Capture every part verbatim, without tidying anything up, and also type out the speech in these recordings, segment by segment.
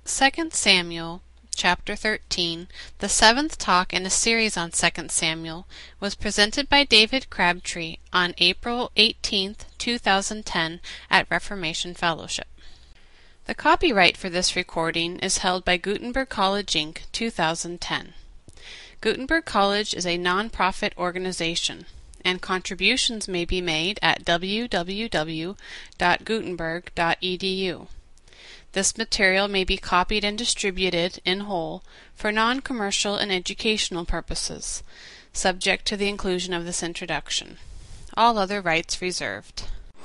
Second Samuel, chapter thirteen, the seventh talk in a series on Second Samuel, was presented by David Crabtree on April eighteenth, two thousand ten at Reformation Fellowship. The copyright for this recording is held by Gutenberg College, Incorporated, two thousand ten. Gutenberg College is a non-profit organization, and contributions may be made at w w w dot gutenberg dot e d u. This material may be copied and distributed in whole for non-commercial and educational purposes, subject to the inclusion of this introduction. All other rights reserved.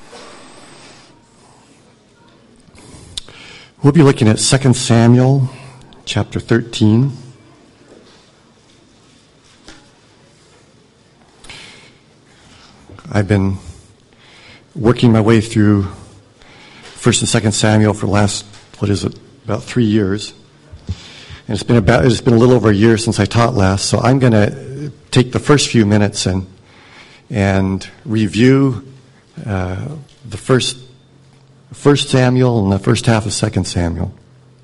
We'll be looking at Second Samuel, chapter thirteen. I've been working my way through First and Second Samuel for the last, what is it, about three years. And it's been about it's been a little over a year since I taught last, so I'm going to take the first few minutes and and review uh, the first First Samuel and the first half of Second Samuel.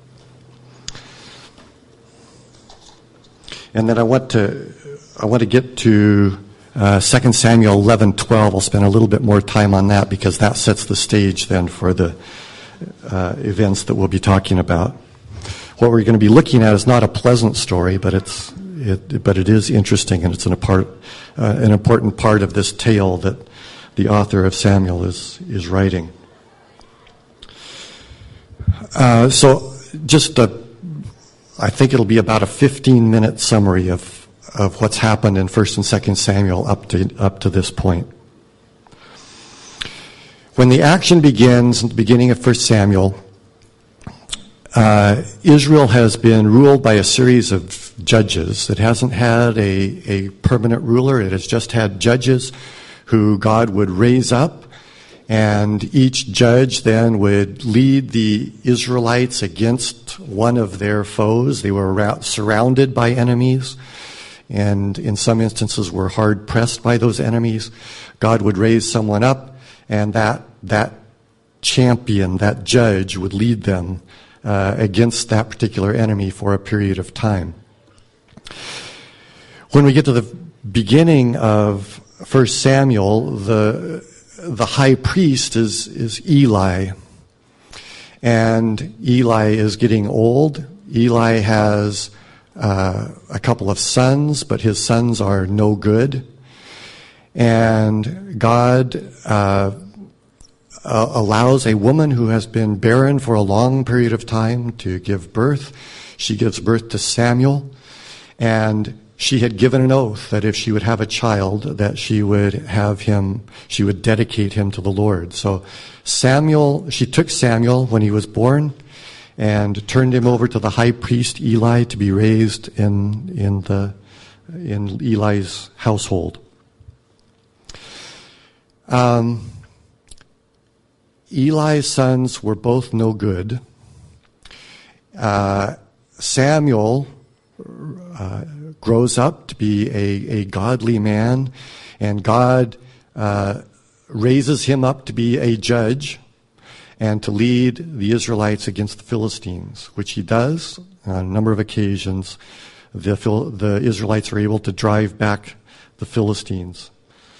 And then I want to I want to get to uh, Second Samuel eleven twelve. I'll spend a little bit more time on that because that sets the stage then for the uh, events that we'll be talking about. What we're going to be looking at is not a pleasant story, but it's it but it is interesting, and it's an, part, uh, an important part of this tale that the author of Samuel is is writing. Uh, so just a, I think it'll be about a fifteen-minute summary of, of what's happened in First and Second Samuel up to up to this point. When the action begins at the beginning of First Samuel, uh, Israel has been ruled by a series of judges. It hasn't had a, a permanent ruler. It has just had judges who God would raise up. And each judge then would lead the Israelites against one of their foes. They were surrounded by enemies, and in some instances were hard pressed by those enemies. God would raise someone up, and that that champion, that judge, would lead them uh, against that particular enemy for a period of time. When we get to the beginning of First Samuel, the The high priest is, is Eli, and Eli is getting old. Eli has uh, a couple of sons, but his sons are no good. And God uh, uh, allows a woman who has been barren for a long period of time to give birth. She gives birth to Samuel, and she had given an oath that if she would have a child, that she would have him, she would dedicate him to the Lord. So Samuel, she took Samuel when he was born and turned him over to the high priest Eli to be raised in in the in Eli's household. Um, Eli's sons were both no good. Uh, Samuel Uh, grows up to be a, a godly man, and God uh, raises him up to be a judge and to lead the Israelites against the Philistines, which he does on a number of occasions. The, the Israelites are able to drive back the Philistines.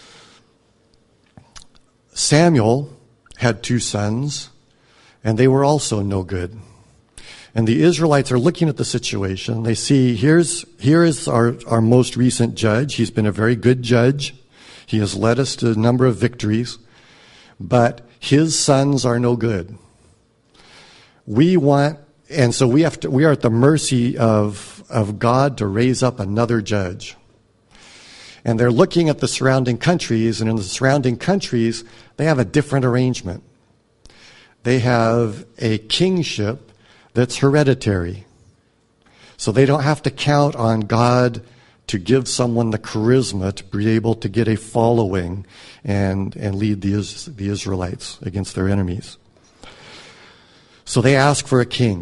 Samuel had two sons, and they were also no good. And the Israelites are looking at the situation. They see, here's here is our, our most recent judge. He's been a very good judge. He has led us to a number of victories. But his sons are no good. We want, and so we have to, we are at the mercy of, of God to raise up another judge. And they're looking at the surrounding countries, and in the surrounding countries, they have a different arrangement. They have a kingship that's hereditary. So they don't have to count on God to give someone the charisma to be able to get a following and, and lead the, the Israelites against their enemies. So they ask for a king.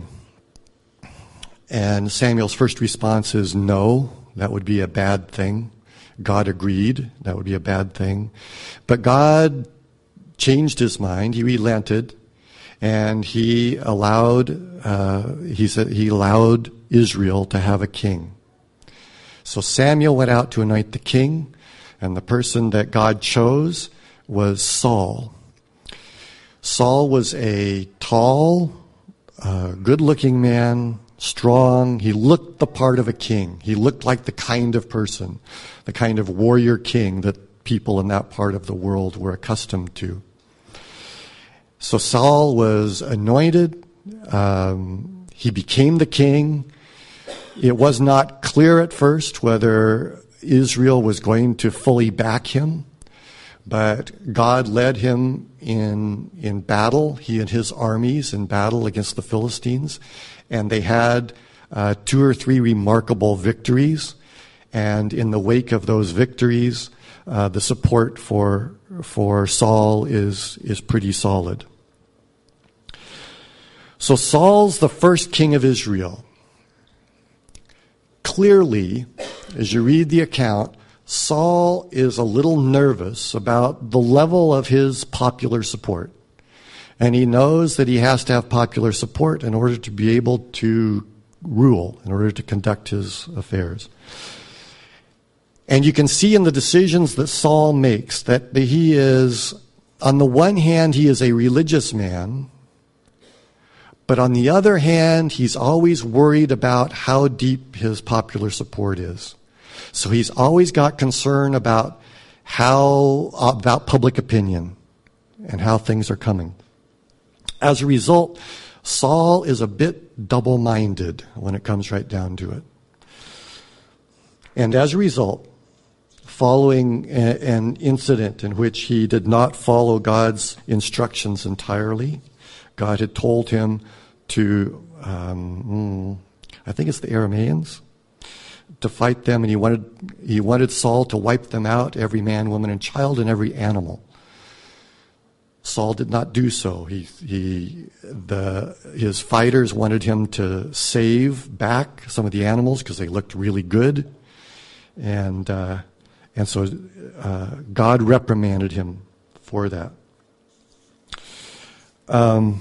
And Samuel's first response is no, that would be a bad thing. God agreed, that would be a bad thing. But God changed his mind, he relented, and he allowed uh, he said he allowed Israel to have a king. So Samuel went out to anoint the king, and the person that God chose was Saul. Saul was a tall, uh, good-looking man, strong. He looked the part of a king. He looked like the kind of person, the kind of warrior king that people in that part of the world were accustomed to. So Saul was anointed. Um, he became the king. It was not clear at first whether Israel was going to fully back him, but God led him in in battle, he and his armies in battle against the Philistines, and they had uh, two or three remarkable victories. And in the wake of those victories, uh, the support for for Saul is is pretty solid. So Saul's the first king of Israel. Clearly, as you read the account, Saul is a little nervous about the level of his popular support. And he knows that he has to have popular support in order to be able to rule, in order to conduct his affairs. And you can see in the decisions that Saul makes that he is, on the one hand, he is a religious man, but on the other hand, he's always worried about how deep his popular support is. So he's always got concern about how, about public opinion and how things are coming. As a result, Saul is a bit double-minded when it comes right down to it. And as a result, following a, an incident in which he did not follow God's instructions entirely, God had told him to, um, I think it's the Arameans, to fight them, and he wanted he wanted Saul to wipe them out, every man, woman, and child, and every animal. Saul did not do so. He he the his fighters wanted him to save back some of the animals because they looked really good, and uh, and so uh, God reprimanded him for that. Um.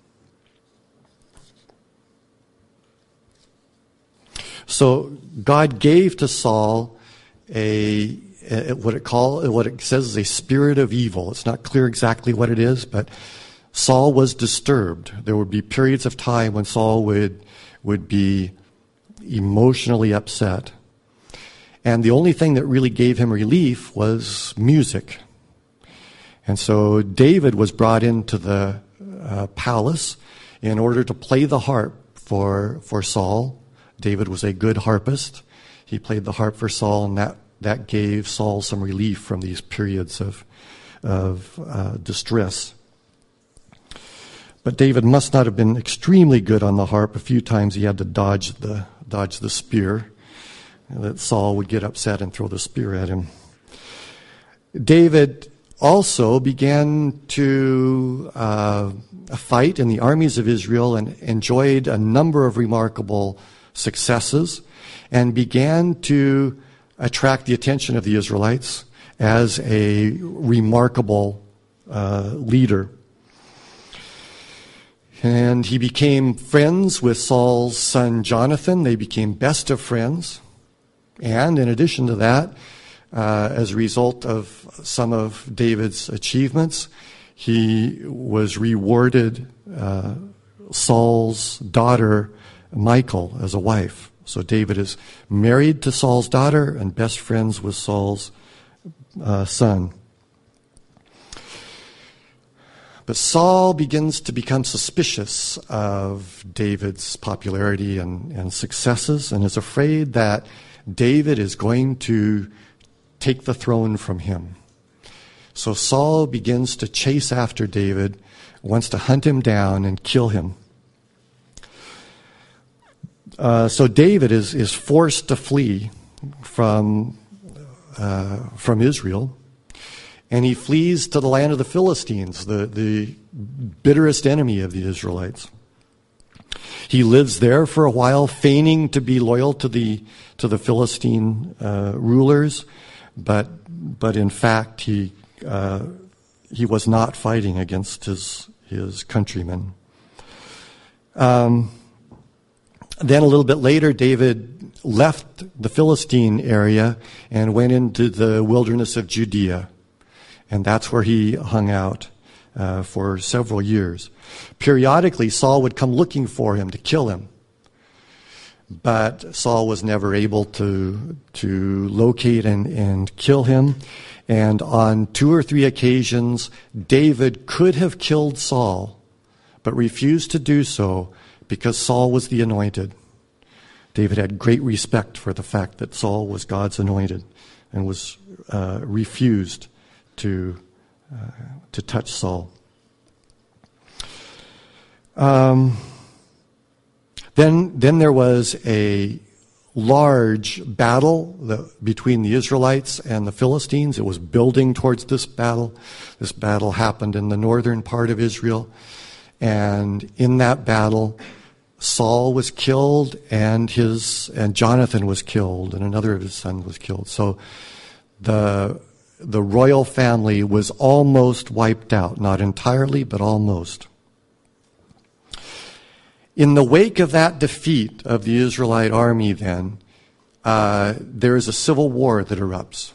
So God gave to Saul a, a what it call what it says is a spirit of evil. It's not clear exactly what it is, but Saul was disturbed. There would be periods of time when Saul would would be emotionally upset, and the only thing that really gave him relief was music. And so David was brought into the uh, palace in order to play the harp for for Saul. David was a good harpist. He played the harp for Saul, and that, that gave Saul some relief from these periods of, of uh, distress. But David must not have been extremely good on the harp. A few times he had to dodge the dodge the spear, and that Saul would get upset and throw the spear at him. David also began to uh, fight in the armies of Israel and enjoyed a number of remarkable successes, and began to attract the attention of the Israelites as a remarkable uh, leader. And he became friends with Saul's son Jonathan. They became best of friends. And in addition to that, uh, as a result of some of David's achievements, he was rewarded uh, Saul's daughter Michal as a wife. So David is married to Saul's daughter and best friends with Saul's uh, son. But Saul begins to become suspicious of David's popularity and, and successes, and is afraid that David is going to take the throne from him. So Saul begins to chase after David, wants to hunt him down and kill him. Uh, so David is, is forced to flee from uh, from Israel, and he flees to the land of the Philistines, the, the bitterest enemy of the Israelites. He lives there for a while, feigning to be loyal to the to the Philistine uh, rulers, but but in fact he uh, he was not fighting against his his countrymen. Um, then a little bit later, David left the Philistine area and went into the wilderness of Judea. And that's where he hung out uh, for several years. Periodically, Saul would come looking for him to kill him. But Saul was never able to to locate and, and kill him. And on two or three occasions, David could have killed Saul, but refused to do so because Saul was the anointed. David had great respect for the fact that Saul was God's anointed and was uh, refused to uh, to touch Saul. Um, then, then there was a large battle the, between the Israelites and the Philistines. It was building towards this battle. This battle happened in the northern part of Israel. And in that battle, Saul was killed and his and Jonathan was killed and another of his sons was killed. So the the royal family was almost wiped out. Not entirely, but almost. In the wake of that defeat of the Israelite army, then, uh, there is a civil war that erupts.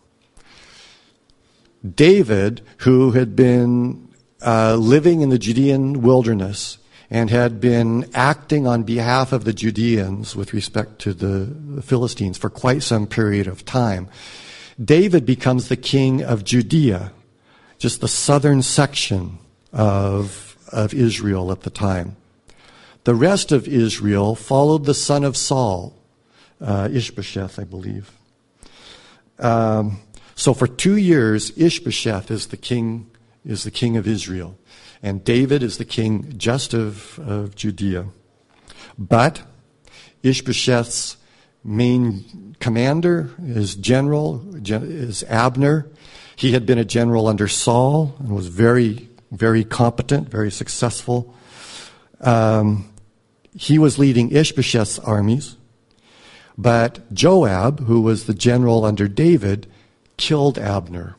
David, who had been uh, living in the Judean wilderness and had been acting on behalf of the Judeans with respect to the, the Philistines for quite some period of time, David becomes the king of Judea, just the southern section of, of Israel at the time. The rest of Israel followed the son of Saul, uh, Ishbosheth, I believe. Um, so for two years, Ishbosheth is the king, is the king of Israel, and David is the king just of, of Judea. But Ishbosheth's main commander, his general, is Abner. He had been a general under Saul and was very, very competent, very successful. Um, he was leading Ishbosheth's armies, but Joab, who was the general under David, killed Abner.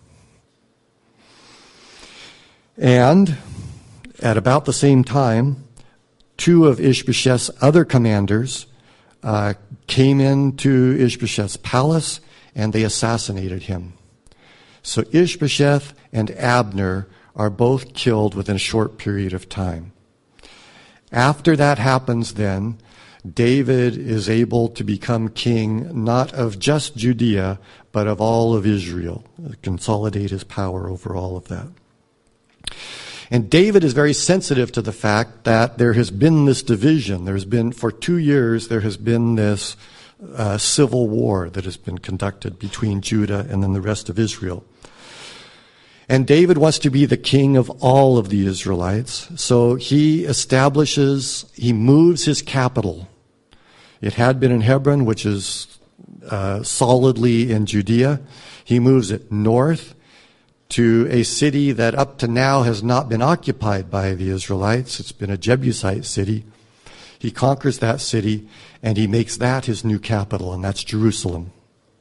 And at about the same time, two of Ishbosheth's other commanders uh, came into Ishbosheth's palace and they assassinated him. So Ishbosheth and Abner are both killed within a short period of time. After that happens, then, David is able to become king not of just Judea, but of all of Israel, consolidate his power over all of that. And David is very sensitive to the fact that there has been this division. There's been, for two years, there has been this uh, civil war that has been conducted between Judah and then the rest of Israel. And David wants to be the king of all of the Israelites, so he establishes, he moves his capital. It had been in Hebron, which is uh, solidly in Judea. He moves it north to a city that up to now has not been occupied by the Israelites. It's been a Jebusite city. He conquers that city, and he makes that his new capital, and that's Jerusalem.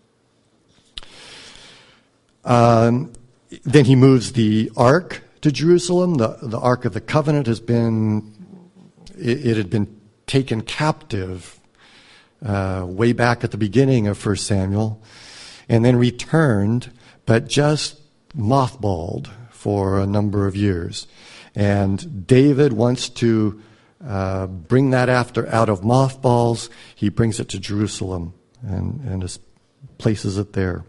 Um... Then he moves the ark to Jerusalem. The, the Ark of the Covenant has been, it, it had been taken captive uh, way back at the beginning of First Samuel, and then returned, but just mothballed for a number of years. And David wants to uh, bring that after out of mothballs. He brings it to Jerusalem and, and just places it there.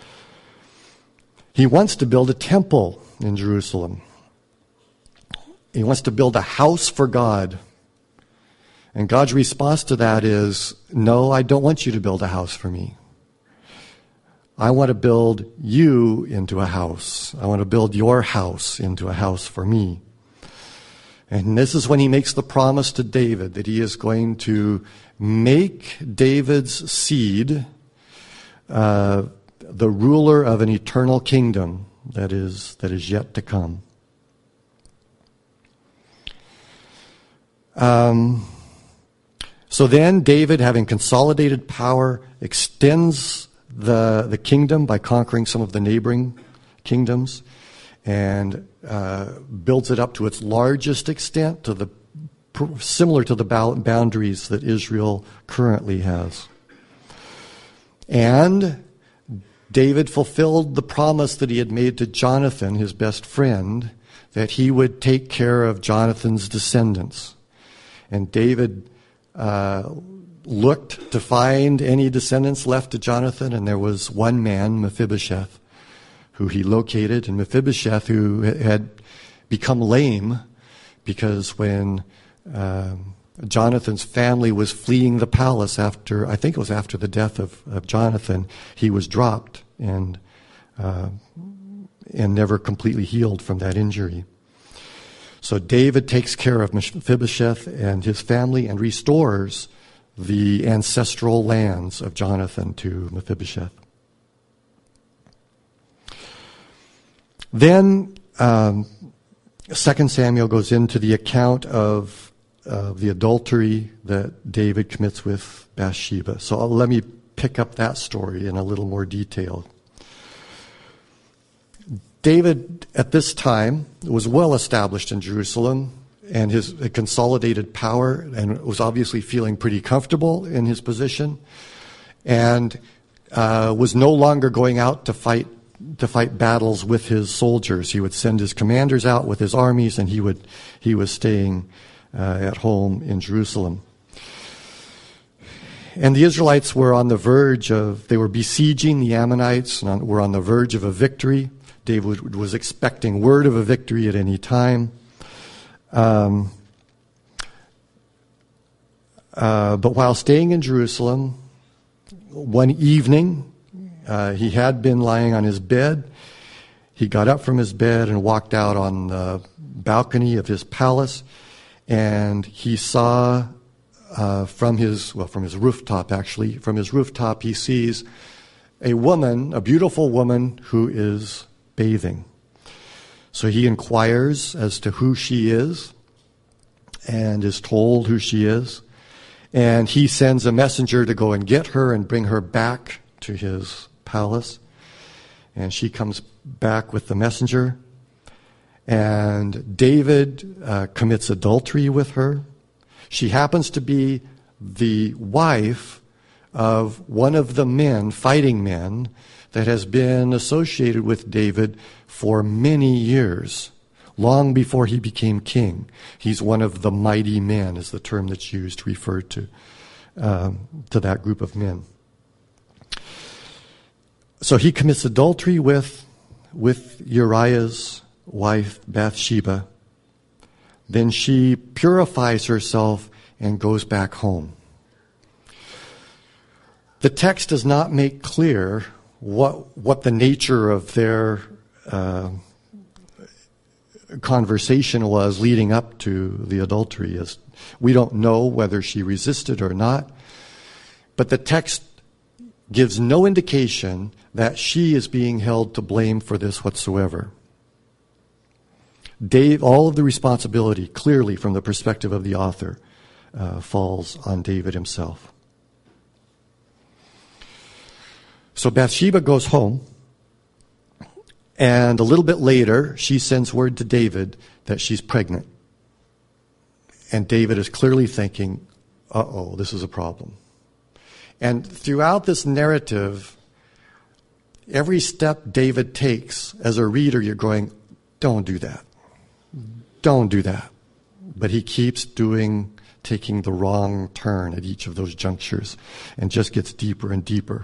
He wants to build a temple in Jerusalem. He wants to build a house for God. And God's response to that is, no, I don't want you to build a house for me. I want to build you into a house. I want to build your house into a house for me. And this is when he makes the promise to David that he is going to make David's seed uh, the ruler of an eternal kingdom that is that is yet to come. Um, so then David, having consolidated power, extends the, the kingdom by conquering some of the neighboring kingdoms. and uh, builds it up to its largest extent, to the similar to the boundaries that Israel currently has. And David fulfilled the promise that he had made to Jonathan, his best friend, that he would take care of Jonathan's descendants. And David uh, looked to find any descendants left to Jonathan, and there was one man, Mephibosheth, who he located, and Mephibosheth, who had become lame because when um, Jonathan's family was fleeing the palace after, I think it was after the death of, of Jonathan, he was dropped and uh, and never completely healed from that injury. So David takes care of Mephibosheth and his family and restores the ancestral lands of Jonathan to Mephibosheth. Then um, Second Samuel goes into the account of of the adultery that David commits with Bathsheba. So I'll, let me pick up that story in a little more detail. David, at this time, was well established in Jerusalem, and his consolidated power, and was obviously feeling pretty comfortable in his position, and uh, was no longer going out to fight to fight battles with his soldiers. He would send his commanders out with his armies, and he would he was staying uh, at home in Jerusalem. And the Israelites were on the verge of, they were besieging the Ammonites, and on, were on the verge of a victory. David was expecting word of a victory at any time. Um, uh, but while staying in Jerusalem, one evening, uh, he had been lying on his bed. He got up from his bed and walked out on the balcony of his palace, and he saw uh, from his, well, from his rooftop, actually, from his rooftop, he sees a woman, a beautiful woman who is bathing. So he inquires as to who she is and is told who she is. And he sends a messenger to go and get her and bring her back to his palace. And she comes back with the messenger. And David uh, commits adultery with her. She happens to be the wife of one of the men, fighting men, that has been associated with David for many years, long before he became king. He's one of the mighty men, is the term that's used to refer to, um, to that group of men. So he commits adultery with, with Uriah's wife, Bathsheba. Then she purifies herself and goes back home. The text does not make clear what what the nature of their uh, conversation was leading up to the adultery. Is we don't know whether she resisted or not, but the text gives no indication that she is being held to blame for this whatsoever. Dave, all of the responsibility, clearly from the perspective of the author, uh, falls on David himself. So Bathsheba goes home, and a little bit later, she sends word to David that she's pregnant. And David is clearly thinking, uh-oh, this is a problem. And throughout this narrative, every step David takes, as a reader, you're going, don't do that. Don't do that. But he keeps doing, taking the wrong turn at each of those junctures, and just gets deeper and deeper.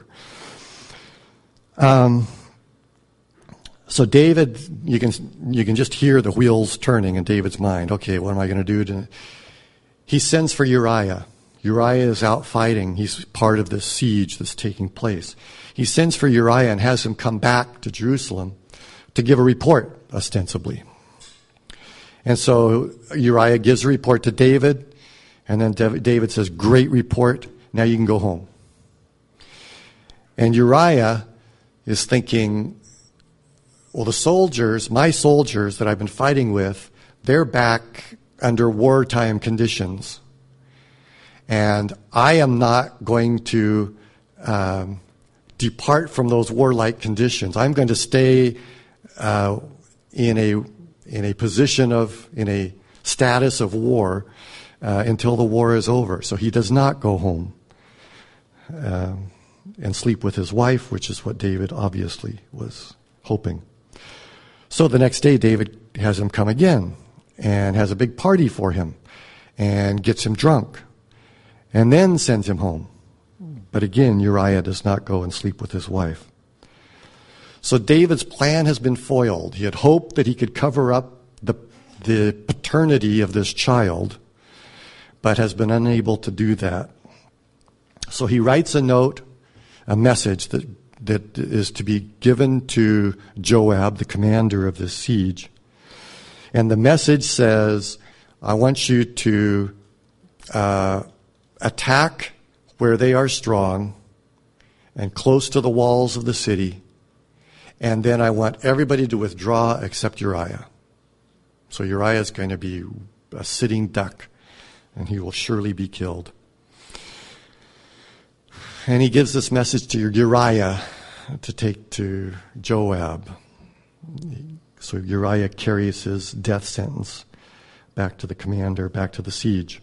Um, so David, you can you can just hear the wheels turning in David's mind. Okay, what am I going to do? To... He sends for Uriah. Uriah is out fighting. He's part of this siege that's taking place. He sends for Uriah and has him come back to Jerusalem to give a report, ostensibly. And so Uriah gives a report to David, and then David says, "Great report. Now you can go home." And Uriah is thinking, well, the soldiers, my soldiers that I've been fighting with, they're back under wartime conditions. And I am not going to um, depart from those warlike conditions. I'm going to stay uh, in a in a position of in a status of war uh, until the war is over. So he does not go home uh, and sleep with his wife, which is what David obviously was hoping. So the next day, David has him come again and has a big party for him and gets him drunk and then sends him home. But again, Uriah does not go and sleep with his wife. So David's plan has been foiled. He had hoped that he could cover up the, the paternity of this child, but has been unable to do that. So he writes a note, a message that, that is to be given to Joab, the commander of this siege. And the message says, I want you to uh, attack where they are strong and close to the walls of the city. And then I want everybody to withdraw except Uriah. So Uriah is going to be a sitting duck, and he will surely be killed. And he gives this message to Uriah to take to Joab. So Uriah carries his death sentence back to the commander, back to the siege.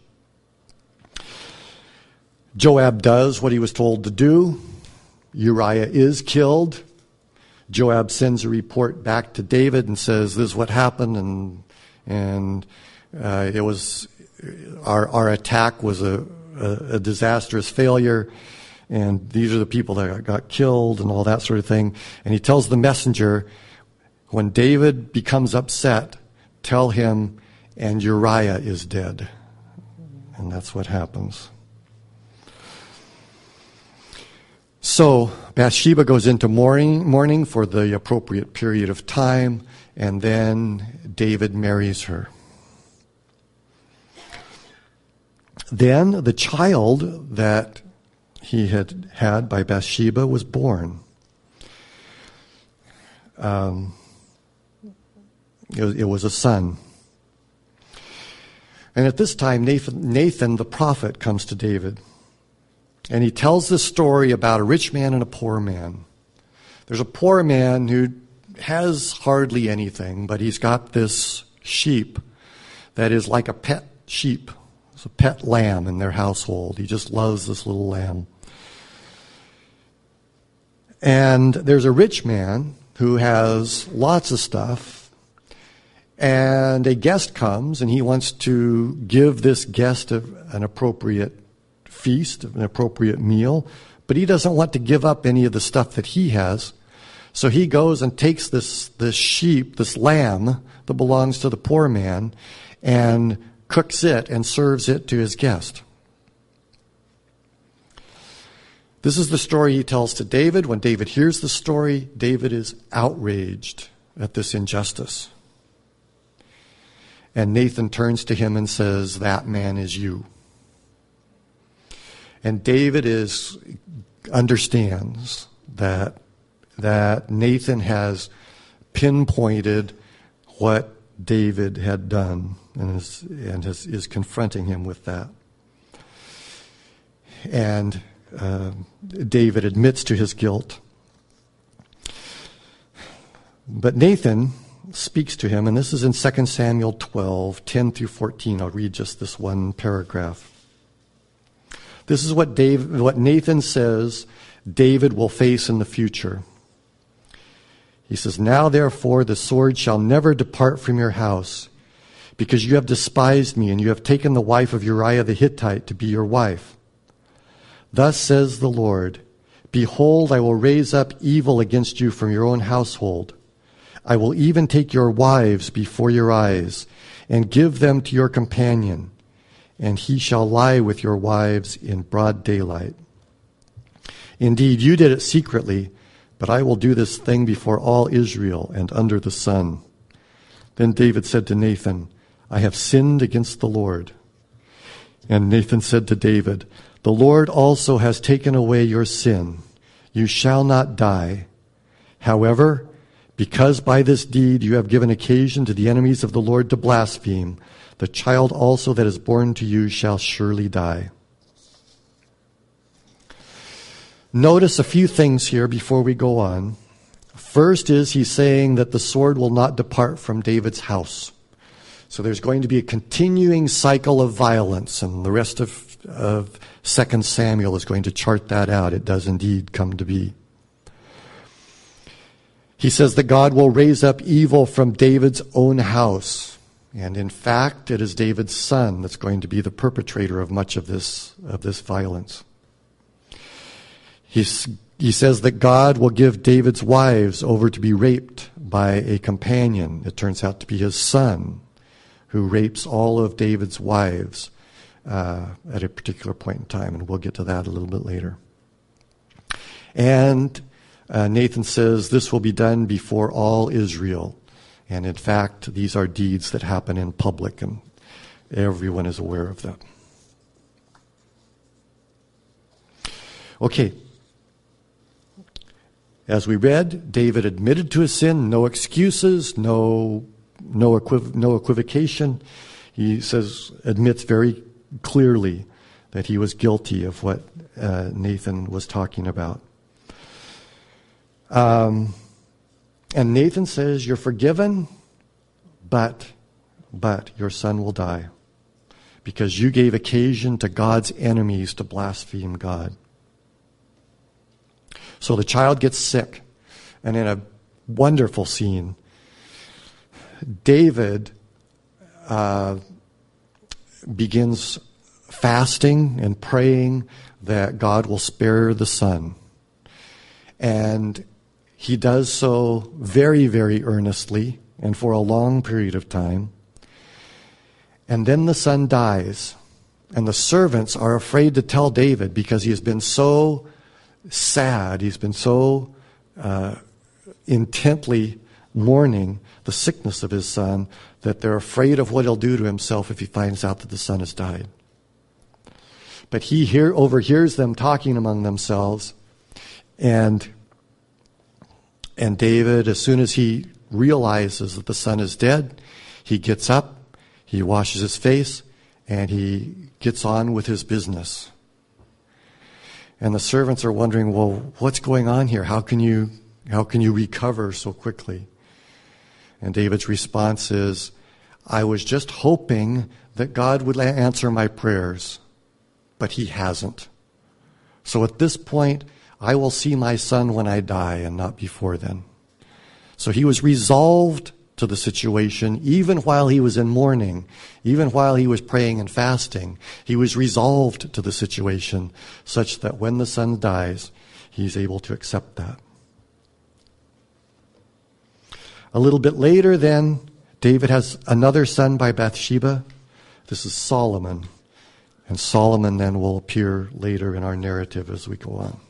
Joab does what he was told to do. Uriah is killed. Joab sends a report back to David and says, this is what happened, and and uh, it was our our attack was a, a, a disastrous failure, and these are the people that got killed and all that sort of thing. And he tells the messenger, when David becomes upset, tell him, and Uriah is dead. And that's what happens. So Bathsheba goes into mourning, mourning for the appropriate period of time, and then David marries her. Then the child that he had had by Bathsheba was born. Um, it was, it was a son. And at this time, Nathan, Nathan the prophet comes to David. And he tells this story about a rich man and a poor man. There's a poor man who has hardly anything, but he's got this sheep that is like a pet sheep. It's a pet lamb in their household. He just loves this little lamb. And there's a rich man who has lots of stuff, and a guest comes, and he wants to give this guest a, an appropriate feast, an appropriate meal, but he doesn't want to give up any of the stuff that he has. So he goes and takes this, this sheep, this lamb that belongs to the poor man, and cooks it and serves it to his guest. This is the story he tells to David. When David hears the story, David is outraged at this injustice. And Nathan turns to him and says, that man is you. And David is understands that that Nathan has pinpointed what David had done, and is and is, is confronting him with that. And uh, David admits to his guilt. But Nathan speaks to him, and this is in Second Samuel twelve, ten through fourteen. I'll read just this one paragraph. This is what Dave, what Nathan says David will face in the future. He says, now therefore the sword shall never depart from your house, because you have despised me, and you have taken the wife of Uriah the Hittite to be your wife. Thus says the Lord, behold, I will raise up evil against you from your own household. I will even take your wives before your eyes, and give them to your companion, and he shall lie with your wives in broad daylight. Indeed, you did it secretly, but I will do this thing before all Israel and under the sun. Then David said to Nathan, I have sinned against the Lord. And Nathan said to David, the Lord also has taken away your sin. You shall not die. However, because by this deed you have given occasion to the enemies of the Lord to blaspheme, the child also that is born to you shall surely die. Notice a few things here before we go on. First is he's saying that the sword will not depart from David's house. So there's going to be a continuing cycle of violence, and the rest of, of Second Samuel is going to chart that out. It does indeed come to be. He says that God will raise up evil from David's own house. And in fact, it is David's son that's going to be the perpetrator of much of this, of this violence. He's, he says that God will give David's wives over to be raped by a companion. It turns out to be his son, who rapes all of David's wives uh, at a particular point in time. And we'll get to that a little bit later. And uh, Nathan says this will be done before all Israel. And in fact, these are deeds that happen in public, and everyone is aware of them. Okay. As we read, David admitted to his sin, no excuses, no no, equiv- no equivocation. He says, admits very clearly that he was guilty of what uh, Nathan was talking about. Um, and Nathan says, you're forgiven, but, but your son will die because you gave occasion to God's enemies to blaspheme God. So the child gets sick, and in a wonderful scene, David uh, begins fasting and praying that God will spare the son. And he does so very, very earnestly and for a long period of time. And then the son dies. And the servants are afraid to tell David because he has been so sad, he's been so uh, intently mourning the sickness of his son that they're afraid of what he'll do to himself if he finds out that the son has died. But he hear, overhears them talking among themselves, and and David, as soon as he realizes that the son is dead, he gets up, he washes his face, and he gets on with his business. And the servants are wondering, well, what's going on here? How can you, how can you recover so quickly? And David's response is, I was just hoping that God would answer my prayers, but he hasn't. So at this point, I will see my son when I die and not before then. So he was resolved to the situation, even while he was in mourning, even while he was praying and fasting. He was resolved to the situation such that when the son dies, he's able to accept that. A little bit later then, David has another son by Bathsheba. This is Solomon. And Solomon then will appear later in our narrative as we go on.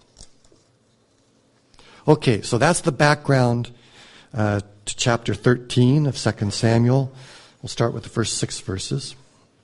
Okay, so that's the background uh, to chapter thirteen of Second Samuel. We'll start with the first six verses.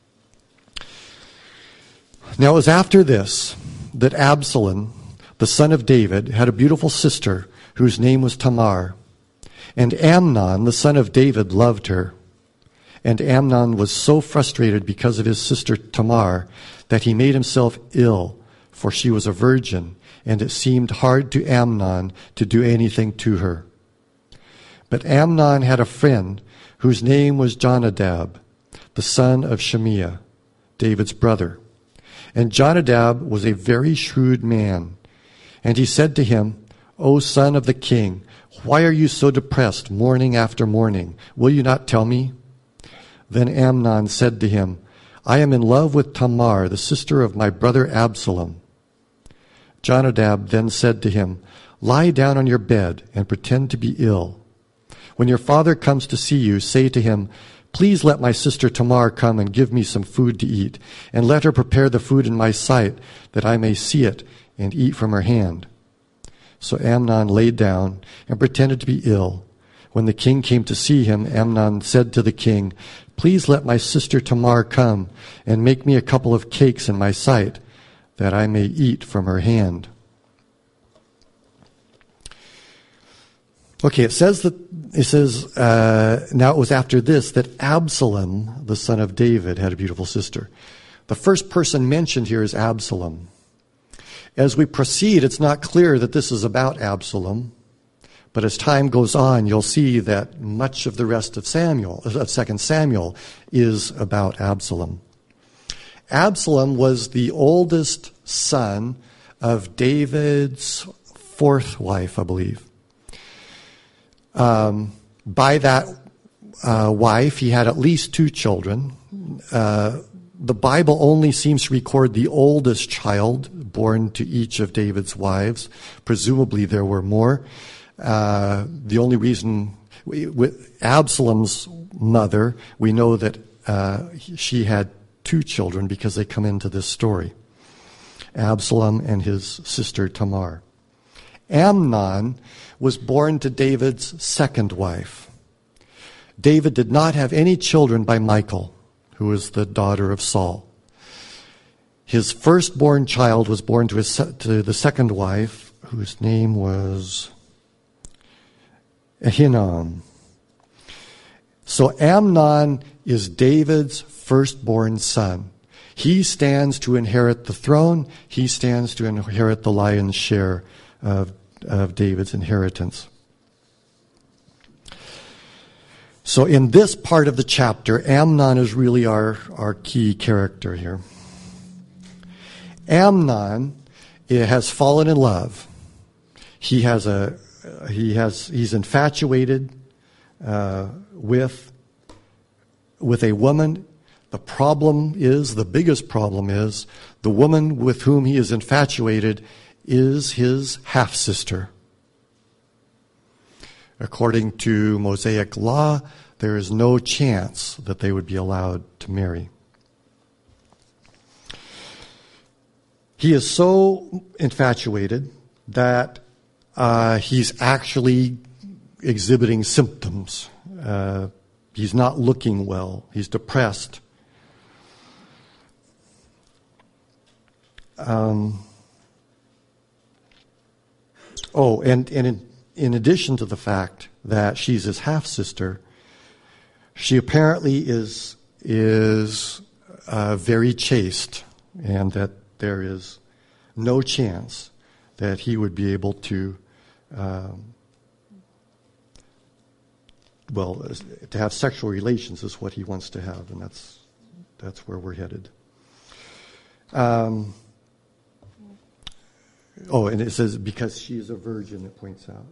Now it was after this that Absalom, the son of David, had a beautiful sister whose name was Tamar. And Amnon, the son of David, loved her. And Amnon was so frustrated because of his sister Tamar that he made himself ill, for she was a virgin, and it seemed hard to Amnon to do anything to her. But Amnon had a friend whose name was Jonadab, the son of Shemiah, David's brother. And Jonadab was a very shrewd man. And he said to him, O son of the king, why are you so depressed morning after morning? Will you not tell me? Then Amnon said to him, I am in love with Tamar, the sister of my brother Absalom. Jonadab then said to him, Lie down on your bed and pretend to be ill. When your father comes to see you, say to him, Please let my sister Tamar come and give me some food to eat, and let her prepare the food in my sight, that I may see it and eat from her hand. So Amnon lay down and pretended to be ill. When the king came to see him, Amnon said to the king, Please let my sister Tamar come and make me a couple of cakes in my sight, that I may eat from her hand. Okay, it says that it says uh, now it was after this that Absalom, the son of David, had a beautiful sister. The first person mentioned here is Absalom. As we proceed, it's not clear that this is about Absalom, But as time goes on, you'll see that much of the rest of Samuel, of Second Samuel, is about Absalom. Absalom was the oldest son of David's fourth wife, I believe. Um, by that uh, wife, he had at least two children. Uh, the Bible only seems to record the oldest child born to each of David's wives. Presumably there were more. Uh, the only reason, with Absalom's mother, we know that uh, she had two children because they come into this story. Absalom and his sister Tamar. Amnon was born to David's second wife. David did not have any children by Michal, who was the daughter of Saul. His firstborn child was born to, his, to the second wife, whose name was Ahinoam. So Amnon is David's firstborn son. He stands to inherit the throne. He stands to inherit the lion's share of, of David's inheritance. So in this part of the chapter, Amnon is really our, our key character here. Amnon has fallen in love. He has a he has he's infatuated uh, with with a woman. The problem is, the biggest problem is, the woman with whom he is infatuated is his half-sister. According to Mosaic law, there is no chance that they would be allowed to marry. He is so infatuated that uh, he's actually exhibiting symptoms. Uh, he's not looking well. He's depressed. Um, oh, and, and in, in addition to the fact that she's his half-sister, she apparently is is uh, very chaste, and that there is no chance that he would be able to, um, well, to have sexual relations is what he wants to have, and that's that's where we're headed. Um, oh, and it says because she is a virgin, it points out.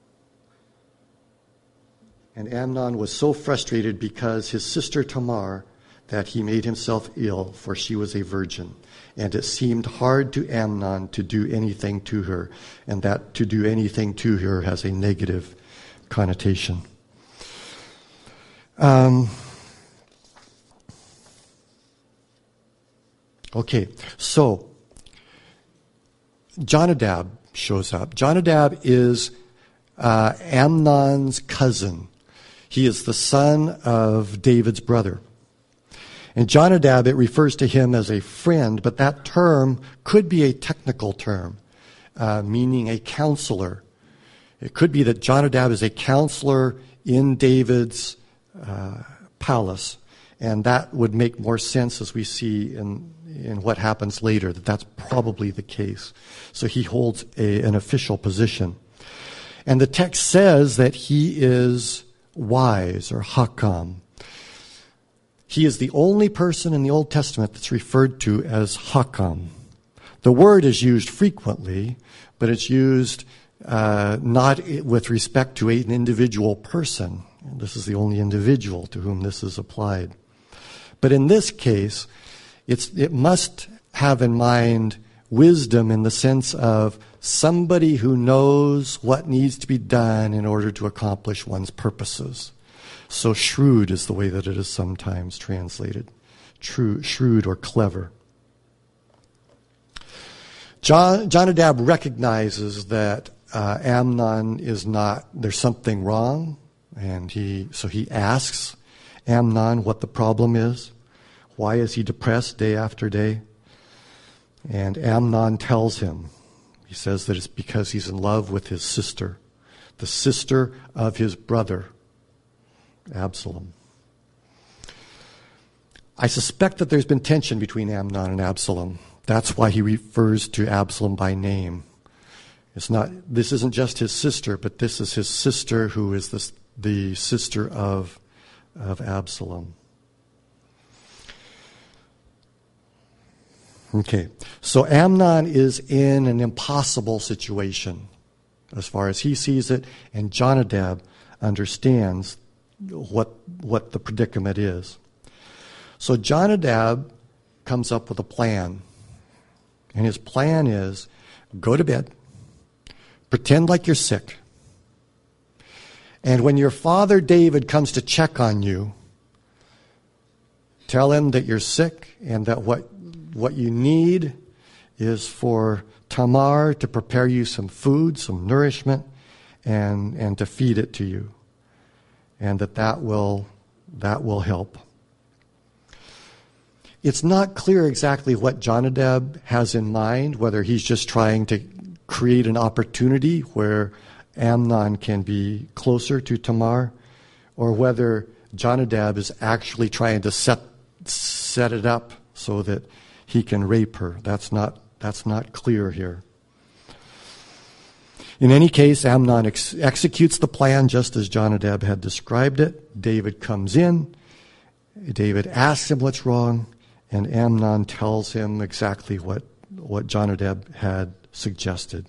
And Amnon was so frustrated because his sister Tamar that he made himself ill, for she was a virgin. And it seemed hard to Amnon to do anything to her, and that to do anything to her has a negative connotation. Um, okay, so Jonadab shows up. Jonadab is uh, Amnon's cousin. He is the son of David's brother. And Jonadab, it refers to him as a friend, but that term could be a technical term, uh, meaning a counselor. It could be that Jonadab is a counselor in David's uh, palace, and that would make more sense as we see in, in what happens later, that that's probably the case. So he holds a, an official position. And the text says that he is wise, or hakam. He is the only person in the Old Testament that's referred to as hakam. The word is used frequently, but it's used uh, not with respect to an individual person. This is the only individual to whom this is applied. But in this case, it's, it must have in mind wisdom in the sense of somebody who knows what needs to be done in order to accomplish one's purposes. So shrewd is the way that it is sometimes translated. True, shrewd or clever. John, Jonadab recognizes that uh, Amnon is not, there's something wrong, and he so he asks Amnon what the problem is. Why is he depressed day after day? And Amnon tells him, he says that it's because he's in love with his sister, the sister of his brother, Absalom. I suspect that there's been tension between Amnon and Absalom. That's why he refers to Absalom by name. It's not, this isn't just his sister, but this is his sister who is the, the sister of, of Absalom. Okay, so Amnon is in an impossible situation as far as he sees it, and Jonadab understands what what the predicament is. So Jonadab comes up with a plan, and his plan is go to bed, pretend like you're sick, and when your father David comes to check on you, tell him that you're sick and that what what you need is for Tamar to prepare you some food, some nourishment, and and to feed it to you, and that that will that will help. It's not clear exactly what Jonadab has in mind, whether he's just trying to create an opportunity where Amnon can be closer to Tamar, or whether Jonadab is actually trying to set set it up so that he can rape her. That's not that's not clear here. In any case, Amnon ex- executes the plan just as Jonadab had described it. David comes in. David asks him what's wrong, and Amnon tells him exactly what, what Jonadab had suggested.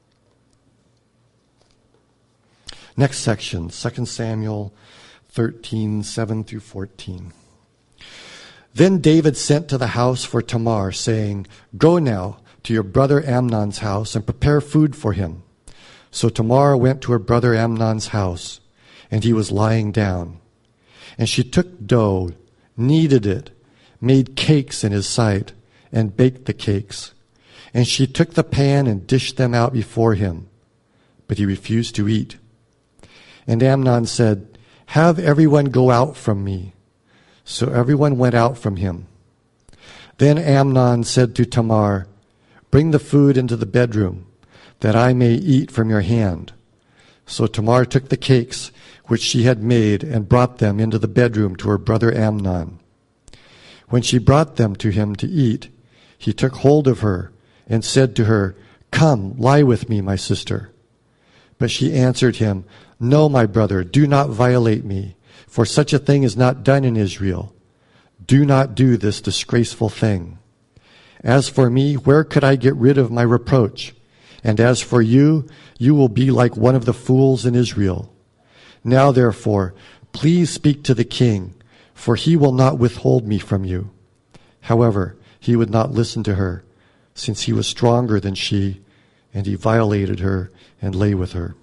Next section, Second Samuel thirteen, seven through fourteen. Then David sent to the house for Tamar, saying, "Go now to your brother Amnon's house and prepare food for him." So Tamar went to her brother Amnon's house, and he was lying down. And she took dough, kneaded it, made cakes in his sight, and baked the cakes. And she took the pan and dished them out before him, but he refused to eat. And Amnon said, "Have everyone go out from me." So everyone went out from him. Then Amnon said to Tamar, "Bring the food into the bedroom, that I may eat from your hand." So Tamar took the cakes which she had made and brought them into the bedroom to her brother Amnon. When she brought them to him to eat, he took hold of her and said to her, "Come, lie with me, my sister." But she answered him, "No, my brother, do not violate me, for such a thing is not done in Israel. Do not do this disgraceful thing. As for me, where could I get rid of my reproach? And as for you, you will be like one of the fools in Israel. Now, therefore, please speak to the king, for he will not withhold me from you." However, he would not listen to her, since he was stronger than she, and he violated her and lay with her.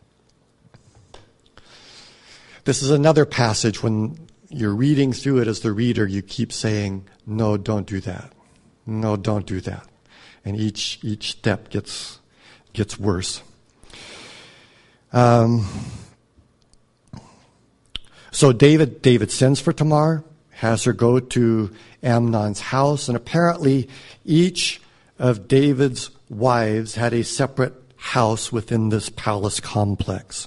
This is another passage when you're reading through it as the reader, you keep saying, "No, don't do that. No, don't do that." And each each step gets gets worse. Um, so David David sends for Tamar, has her go to Amnon's house, and apparently each of David's wives had a separate house within this palace complex.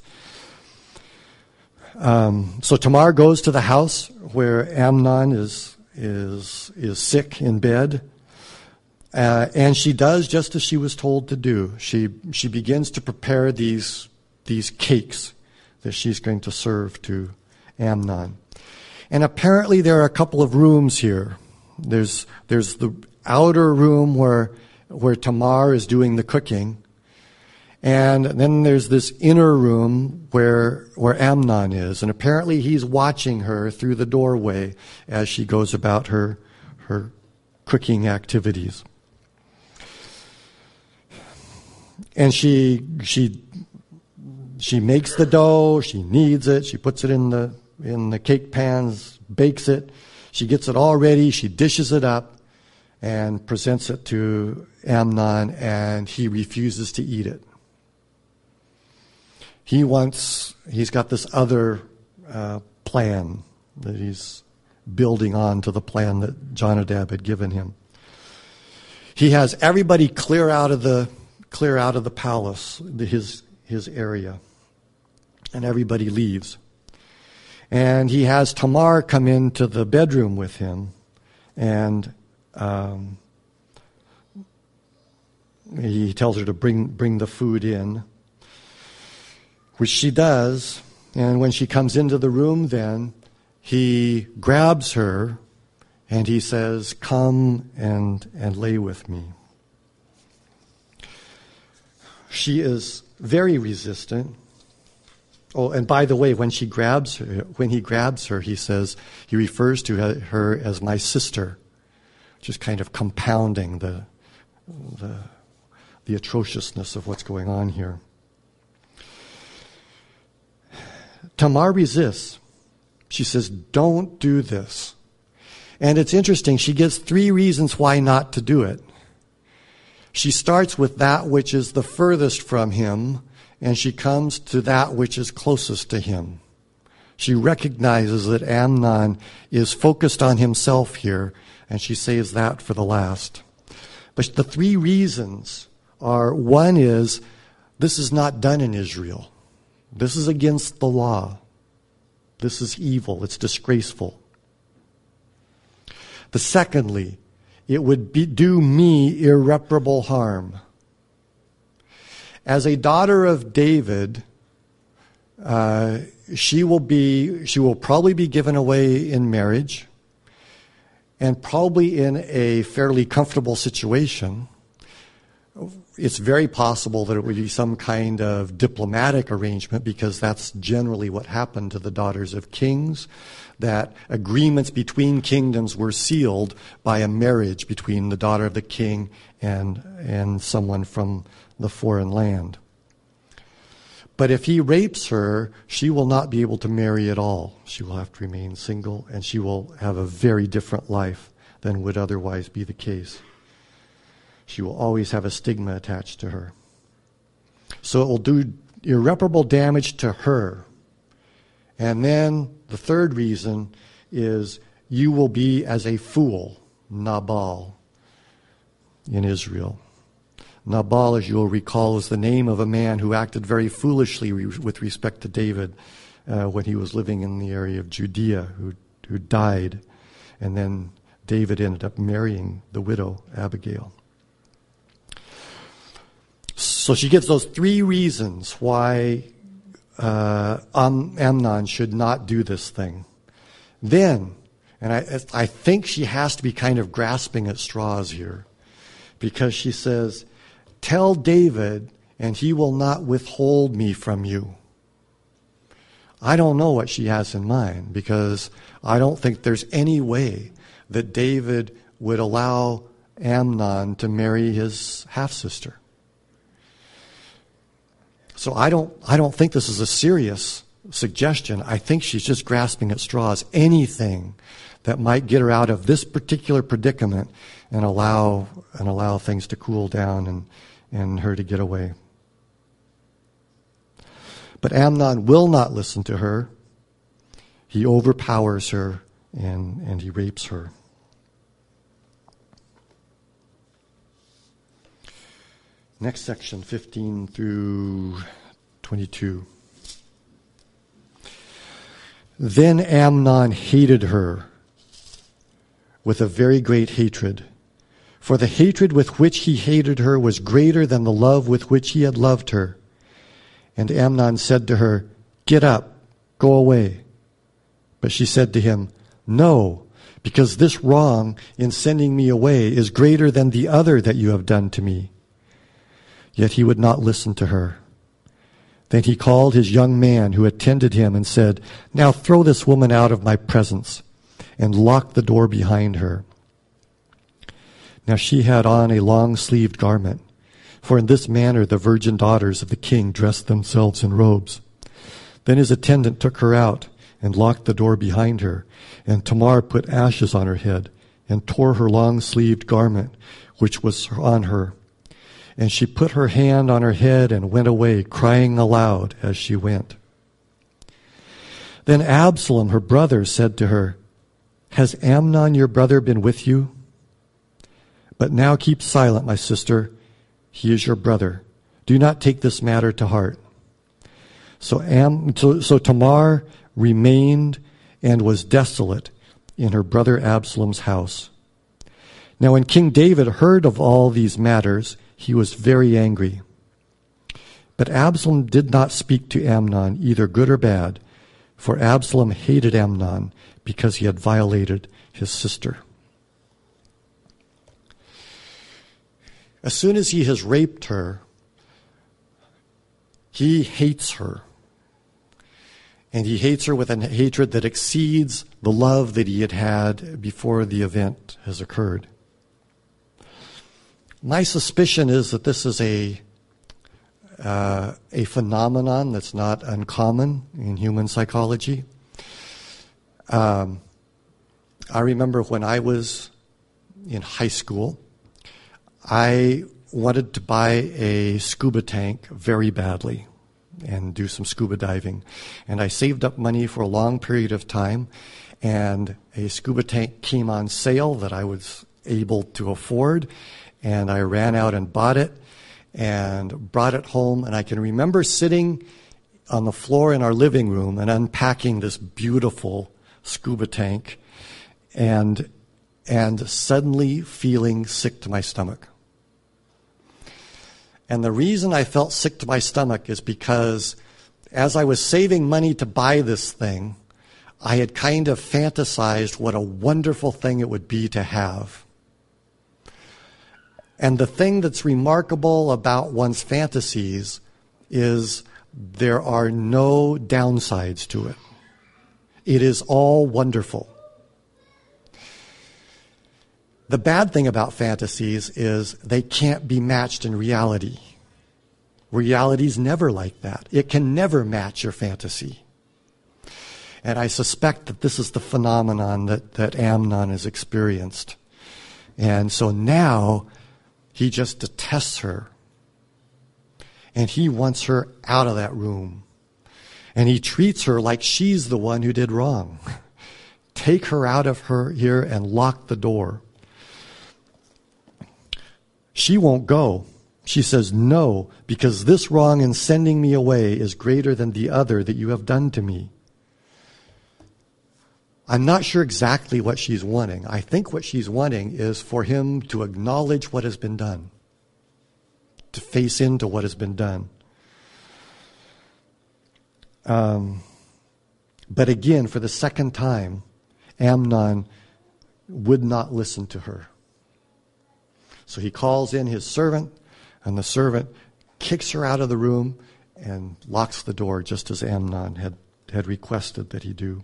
Um, so Tamar goes to the house where Amnon is is is sick in bed, uh, and she does just as she was told to do. She she begins to prepare these these cakes that she's going to serve to Amnon. And apparently there are a couple of rooms here. There's there's the outer room where where Tamar is doing the cooking. And then there's this inner room where where Amnon is, and apparently he's watching her through the doorway as she goes about her her cooking activities. And she she she makes the dough, she kneads it, she puts it in the in the cake pans, bakes it, she gets it all ready, she dishes it up and presents it to Amnon, and he refuses to eat it. He wants, he's got this other uh, plan that he's building on to the plan that Jonadab had given him. He has everybody clear out of the clear out of the palace, the, his his area, and everybody leaves. And he has Tamar come into the bedroom with him, and um, he tells her to bring bring the food in, which she does. And when she comes into the room, then he grabs her and he says, "Come and and lay with me." She is very resistant. Oh, and by the way, when she grabs her, when he grabs her, he says he refers to her as my sister, which is kind of compounding the the, the atrociousness of what's going on here. Tamar resists. She says, "Don't do this." And it's interesting, she gives three reasons why not to do it. She starts with that which is the furthest from him, and she comes to that which is closest to him. She recognizes that Amnon is focused on himself here, and she saves that for the last. But the three reasons are, one is, this is not done in Israel. This is against the law. This is evil. It's disgraceful. The secondly, it would be, do me irreparable harm. As a daughter of David, uh, she will be, she will probably be given away in marriage, and probably in a fairly comfortable situation. It's very possible that it would be some kind of diplomatic arrangement, because that's generally what happened to the daughters of kings, that agreements between kingdoms were sealed by a marriage between the daughter of the king and, and someone from the foreign land. But if he rapes her, she will not be able to marry at all. She will have to remain single, and she will have a very different life than would otherwise be the case. She will always have a stigma attached to her. So it will do irreparable damage to her. And then the third reason is you will be as a fool, Nabal, in Israel. Nabal, as you'll recall, is the name of a man who acted very foolishly re- with respect to David uh, when he was living in the area of Judea, who, who died. And then David ended up marrying the widow, Abigail. So she gives those three reasons why uh, Am- Amnon should not do this thing. Then, and I, I think she has to be kind of grasping at straws here, because she says, "Tell David, and he will not withhold me from you." I don't know what she has in mind, because I don't think there's any way that David would allow Amnon to marry his half-sister. So I don't I don't think this is a serious suggestion. I think she's just grasping at straws. Anything that might get her out of this particular predicament and allow and allow things to cool down and, and her to get away. But Amnon will not listen to her. He overpowers her and, and he rapes her. Next section, fifteen through twenty-two. Then Amnon hated her with a very great hatred. For the hatred with which he hated her was greater than the love with which he had loved her. And Amnon said to her, "Get up, go away." But she said to him, "No, because this wrong in sending me away is greater than the other that you have done to me." Yet he would not listen to her. Then he called his young man who attended him and said, "Now throw this woman out of my presence," and locked the door behind her. Now she had on a long-sleeved garment, for in this manner the virgin daughters of the king dressed themselves in robes. Then his attendant took her out and locked the door behind her, and Tamar put ashes on her head and tore her long-sleeved garment, which was on her. And she put her hand on her head and went away, crying aloud as she went. Then Absalom, her brother, said to her, "Has Amnon your brother been with you? But now keep silent, my sister. He is your brother. Do not take this matter to heart." So, Am, so, so Tamar remained and was desolate in her brother Absalom's house. Now when King David heard of all these matters, he was very angry. But Absalom did not speak to Amnon, either good or bad, for Absalom hated Amnon because he had violated his sister. As soon as he has raped her, he hates her. And he hates her with a hatred that exceeds the love that he had had before the event has occurred. My suspicion is that this is a uh, a phenomenon that's not uncommon in human psychology. Um, I remember when I was in high school, I wanted to buy a scuba tank very badly and do some scuba diving. And I saved up money for a long period of time, and a scuba tank came on sale that I was able to afford, and I ran out and bought it and brought it home. And I can remember sitting on the floor in our living room and unpacking this beautiful scuba tank and and suddenly feeling sick to my stomach. And the reason I felt sick to my stomach is because as I was saving money to buy this thing, I had kind of fantasized what a wonderful thing it would be to have. And the thing that's remarkable about one's fantasies is there are no downsides to it. It is all wonderful. The bad thing about fantasies is they can't be matched in reality. Reality's never like that. It can never match your fantasy. And I suspect that this is the phenomenon that, that Amnon has experienced. And so now he just detests her. And he wants her out of that room. And he treats her like she's the one who did wrong. Take her out of her here and lock the door. She won't go. She says, no, because this wrong in sending me away is greater than the other that you have done to me. I'm not sure exactly what she's wanting. I think what she's wanting is for him to acknowledge what has been done, to face into what has been done. Um, but again, for the second time, Amnon would not listen to her. So he calls in his servant, and the servant kicks her out of the room and locks the door, just as Amnon had, had requested that he do.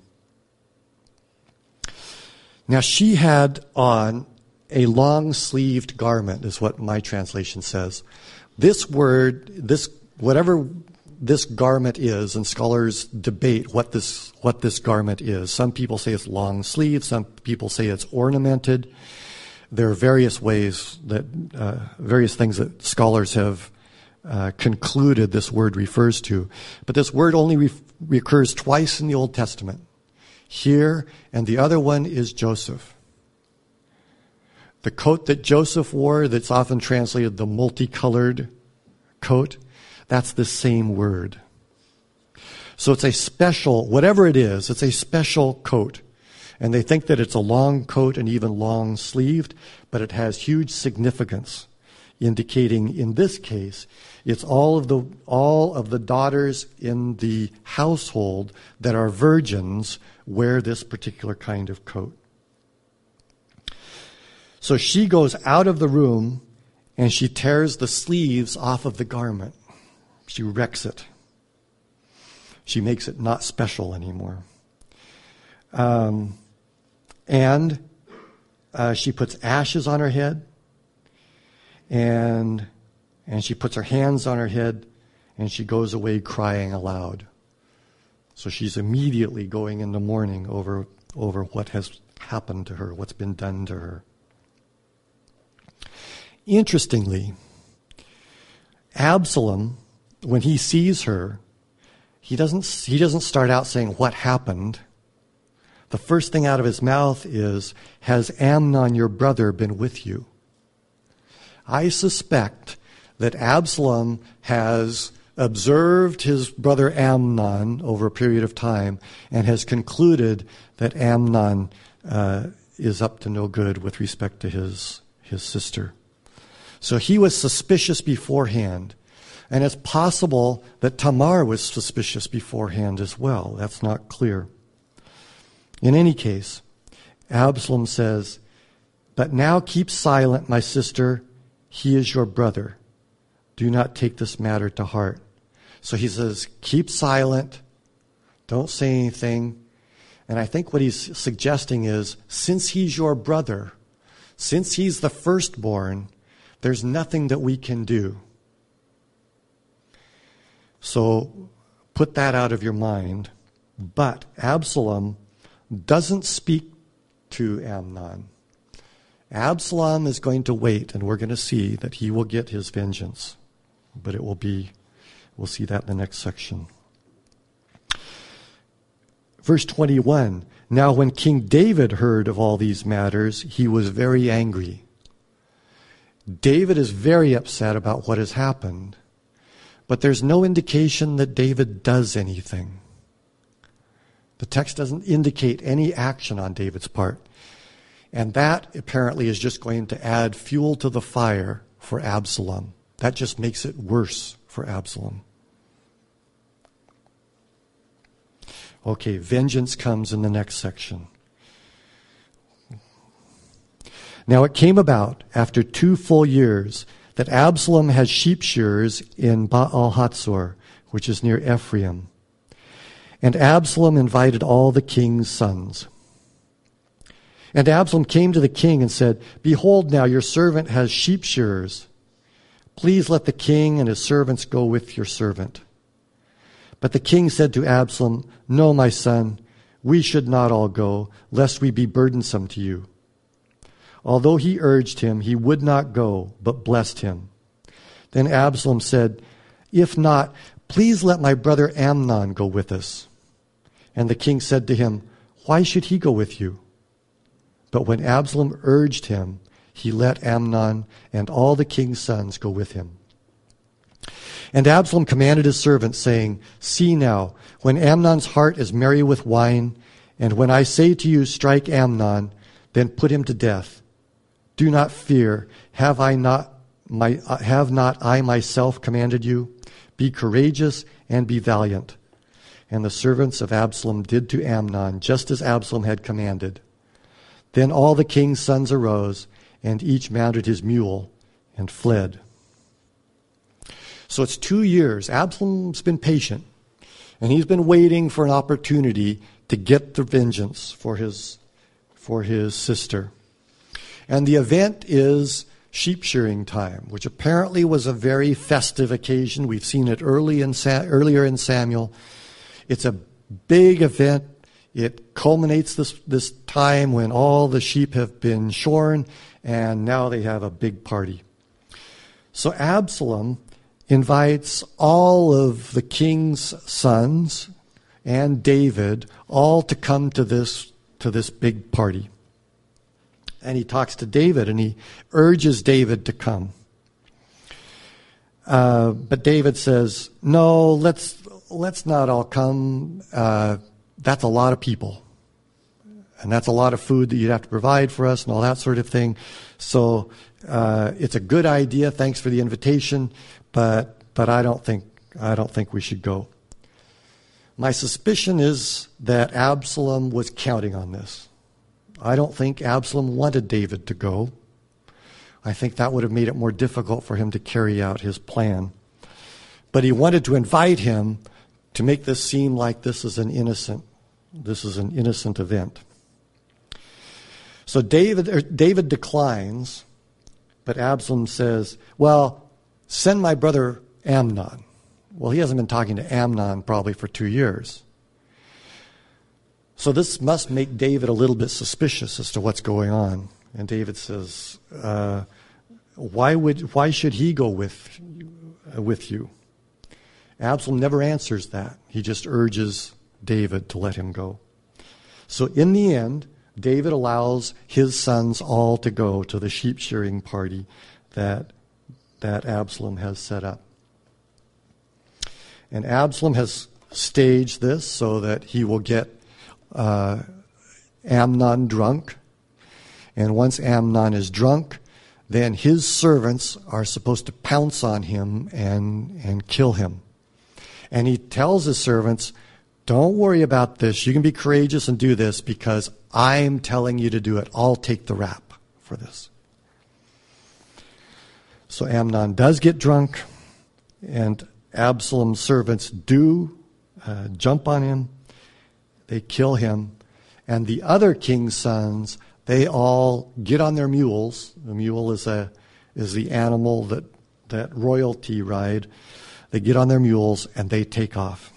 Now she had on a long-sleeved garment, is what my translation says. This word, this whatever this garment is, and scholars debate what this what this garment is. Some people say it's long-sleeved. Some people say it's ornamented. There are various ways that, uh, various things that scholars have uh, concluded this word refers to. But this word only re- recurs twice in the Old Testament. Here, and the other one is Joseph. The coat that Joseph wore, that's often translated the multicolored coat, that's the same word. So it's a special, whatever it is, it's a special coat. And they think that it's a long coat and even long-sleeved, but it has huge significance, indicating in this case it's all of the all of the daughters in the household that are virgins wear this particular kind of coat. So she goes out of the room and she tears the sleeves off of the garment. She wrecks it. She makes it not special anymore. Um, and uh, she puts ashes on her head, and and she puts her hands on her head, and she goes away crying aloud. So she's immediately going into mourning over over what has happened to her, what's been done to her. Interestingly, Absalom, when he sees her, he doesn't he doesn't start out saying what happened. The first thing out of his mouth is, has Amnon, your brother, been with you? I suspect that Absalom has observed his brother Amnon over a period of time and has concluded that Amnon uh, is up to no good with respect to his his sister. So he was suspicious beforehand. And it's possible that Tamar was suspicious beforehand as well. That's not clear. In any case, Absalom says, "But now keep silent, my sister. He is your brother. Do not take this matter to heart." So he says, keep silent. Don't say anything. And I think what he's suggesting is, since he's your brother, since he's the firstborn, there's nothing that we can do. So put that out of your mind. But Absalom doesn't speak to Amnon. Absalom is going to wait, and we're going to see that he will get his vengeance. But it will be, we'll see that in the next section. Verse twenty-one, now when King David heard of all these matters, he was very angry. David is very upset about what has happened, but there's no indication that David does anything. The text doesn't indicate any action on David's part. And that apparently is just going to add fuel to the fire for Absalom. That just makes it worse for Absalom. Okay, vengeance comes in the next section. Now it came about after two full years that Absalom had sheep shearers in Baal-Hatzor, which is near Ephraim. And Absalom invited all the king's sons. And Absalom came to the king and said, "Behold now, your servant has sheep shearers. Please let the king and his servants go with your servant." But the king said to Absalom, "No, my son, we should not all go, lest we be burdensome to you." Although he urged him, he would not go, but blessed him. Then Absalom said, "If not, please let my brother Amnon go with us." And the king said to him, "Why should he go with you?" But when Absalom urged him, he let Amnon and all the king's sons go with him. And Absalom commanded his servants, saying, "See now, when Amnon's heart is merry with wine, and when I say to you, strike Amnon, then put him to death. Do not fear. Have I not my uh, have not I myself commanded you? Be courageous and be valiant." And the servants of Absalom did to Amnon just as Absalom had commanded. Then all the king's sons arose, and each mounted his mule and fled. So it's two years. Absalom's been patient, and he's been waiting for an opportunity to get the vengeance for his, for his sister. And the event is sheep shearing time, which apparently was a very festive occasion. We've seen it early in Sa- earlier in Samuel. It's a big event. It culminates this, this time when all the sheep have been shorn, and now they have a big party. So Absalom invites all of the king's sons and David all to come to this, to this big party. And he talks to David, and he urges David to come. Uh, but David says, "No, let's let's not all come. Uh, that's a lot of people. And that's a lot of food that you'd have to provide for us and all that sort of thing. So uh, it's a good idea. Thanks for the invitation, but but I don't think I don't think we should go." My suspicion is that Absalom was counting on this. I don't think Absalom wanted David to go. I think that would have made it more difficult for him to carry out his plan. But he wanted to invite him to make this seem like this is an innocent, this is an innocent event. So David, er, David declines, but Absalom says, "Well, send my brother Amnon." Well, he hasn't been talking to Amnon probably for two years. So this must make David a little bit suspicious as to what's going on. And David says, uh, why would, why should he go with, uh, with you? Absalom never answers that. He just urges David to let him go. So in the end, David allows his sons all to go to the sheep shearing party that, that Absalom has set up. And Absalom has staged this so that he will get Uh, Amnon drunk. And once Amnon is drunk, then his servants are supposed to pounce on him and, and kill him. And he tells his servants, don't worry about this. You can be courageous and do this because I'm telling you to do it. I'll take the rap for this. So Amnon does get drunk, and Absalom's servants do uh, jump on him. They kill him. And the other king's sons, they all get on their mules. The mule is a is the animal that, that royalty ride. They get on their mules and they take off.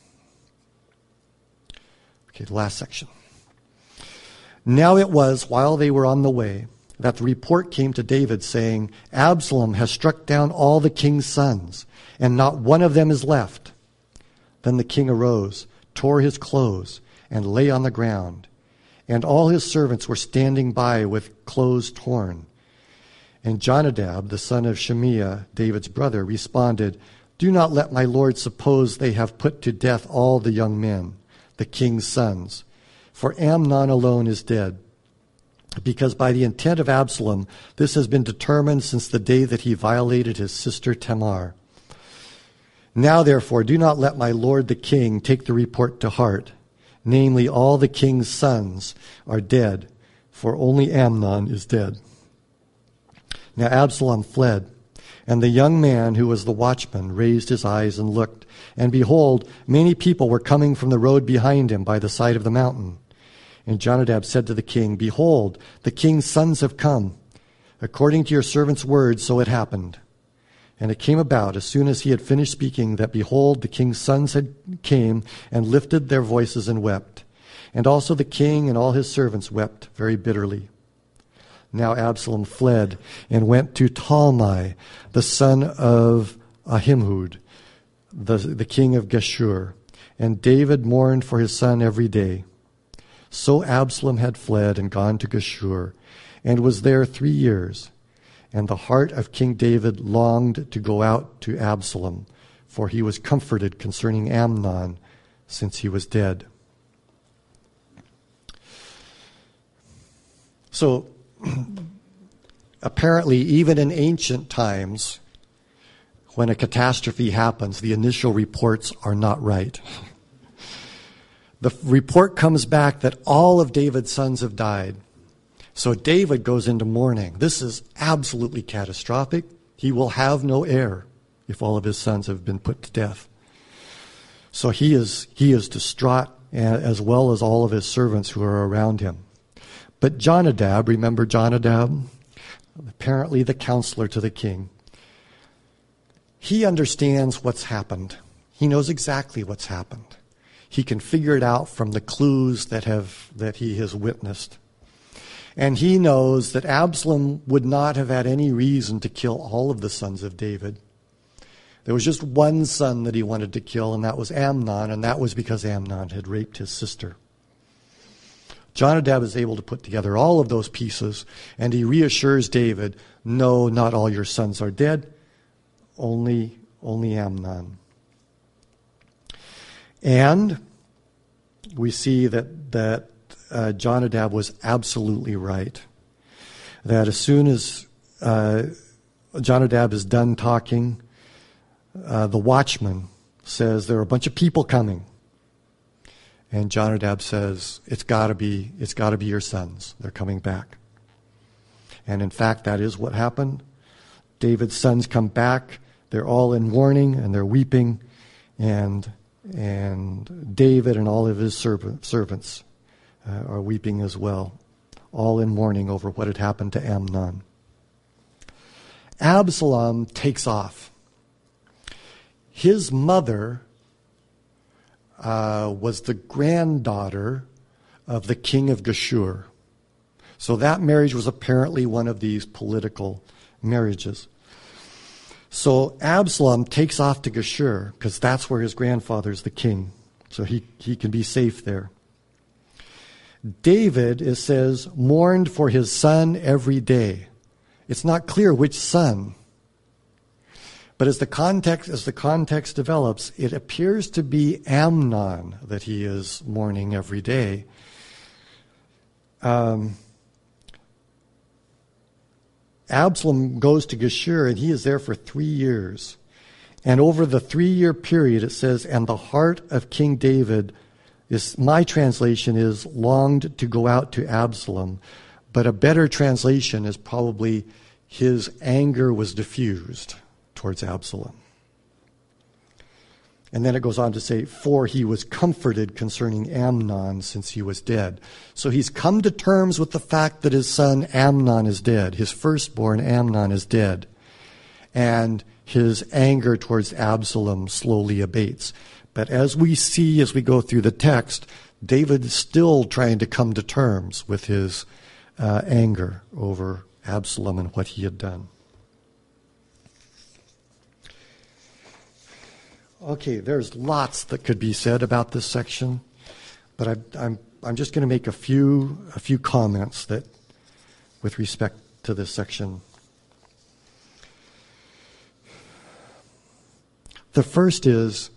Okay, the last section. Now it was, while they were on the way, that the report came to David, saying, Absalom has struck down all the king's sons, and not one of them is left. Then the king arose, tore his clothes, and lay on the ground. And all his servants were standing by with clothes torn. And Jonadab, the son of Shemaiah, David's brother, responded, Do not let my lord suppose they have put to death all the young men, the king's sons. For Amnon alone is dead. Because by the intent of Absalom, this has been determined since the day that he violated his sister Tamar. Now, therefore, do not let my lord the king take the report to heart. Namely, all the king's sons are dead, for only Amnon is dead. Now Absalom fled, and the young man who was the watchman raised his eyes and looked, and behold, many people were coming from the road behind him by the side of the mountain. And Jonadab said to the king, Behold, the king's sons have come. According to your servant's word, so it happened. And it came about, as soon as he had finished speaking, that, behold, the king's sons had came and lifted their voices and wept. And also the king and all his servants wept very bitterly. Now Absalom fled and went to Talmai, the son of Ahimhud, the, the king of Geshur. And David mourned for his son every day. So Absalom had fled and gone to Geshur, and was there three years. And the heart of King David longed to go out to Absalom, for he was comforted concerning Amnon, since he was dead. So, apparently, even in ancient times, when a catastrophe happens, the initial reports are not right. The report comes back that all of David's sons have died. So David goes into mourning. This is absolutely catastrophic. He will have no heir if all of his sons have been put to death. So he is he is distraught, as well as all of his servants who are around him. But Jonadab, remember Jonadab? Apparently the counselor to the king. He understands what's happened. He knows exactly what's happened. He can figure it out from the clues that have that he has witnessed. And he knows that Absalom would not have had any reason to kill all of the sons of David. There was just one son that he wanted to kill, and that was Amnon, and that was because Amnon had raped his sister. Jonadab is able to put together all of those pieces, and he reassures David, no, not all your sons are dead, only, only Amnon. And we see that, that uh, Jonadab was absolutely right. That as soon as uh, Jonadab is done talking, uh, the watchman says, there are a bunch of people coming. And Jonadab says, it's got to be, it's got to be your sons. They're coming back. And in fact, that is what happened. David's sons come back. They're all in mourning and they're weeping. And and David and all of his serv- servants uh, are weeping as well, all in mourning over what had happened to Amnon. Absalom takes off. His mother uh, was the granddaughter of the king of Geshur. So that marriage was apparently one of these political marriages. So Absalom takes off to Geshur because that's where his grandfather's the king. So he, he can be safe there. David, it says, mourned for his son every day. It's not clear which son. But as the context, as the context develops, it appears to be Amnon that he is mourning every day. Um, Absalom goes to Geshur, and he is there for three years. And over the three-year period, it says, and the heart of King David, is, my translation is, longed to go out to Absalom. But a better translation is probably, his anger was diffused towards Absalom. And then it goes on to say, for he was comforted concerning Amnon since he was dead. So he's come to terms with the fact that his son Amnon is dead. His firstborn Amnon is dead. And his anger towards Absalom slowly abates. But as we see as we go through the text, David is still trying to come to terms with his uh, anger over Absalom and what he had done. Okay, there's lots that could be said about this section, but I, I'm I'm just going to make a few a few comments that, with respect to this section. The first is,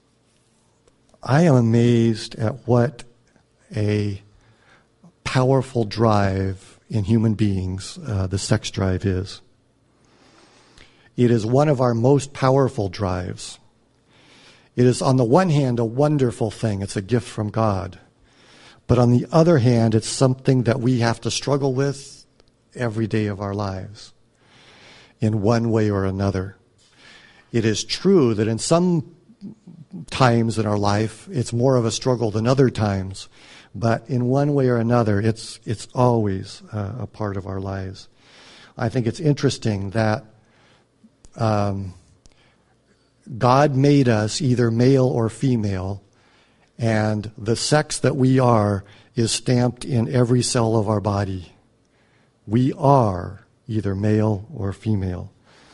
I am amazed at what a powerful drive in human beings uh, the sex drive is. It is one of our most powerful drives. It is, on the one hand, a wonderful thing. It's a gift from God. But on the other hand, it's something that we have to struggle with every day of our lives in one way or another. It is true that in some times in our life, it's more of a struggle than other times. But in one way or another, it's it's always uh, a part of our lives. I think it's interesting that um, God made us either male or female, and the sex that we are is stamped in every cell of our body. We are either male or female.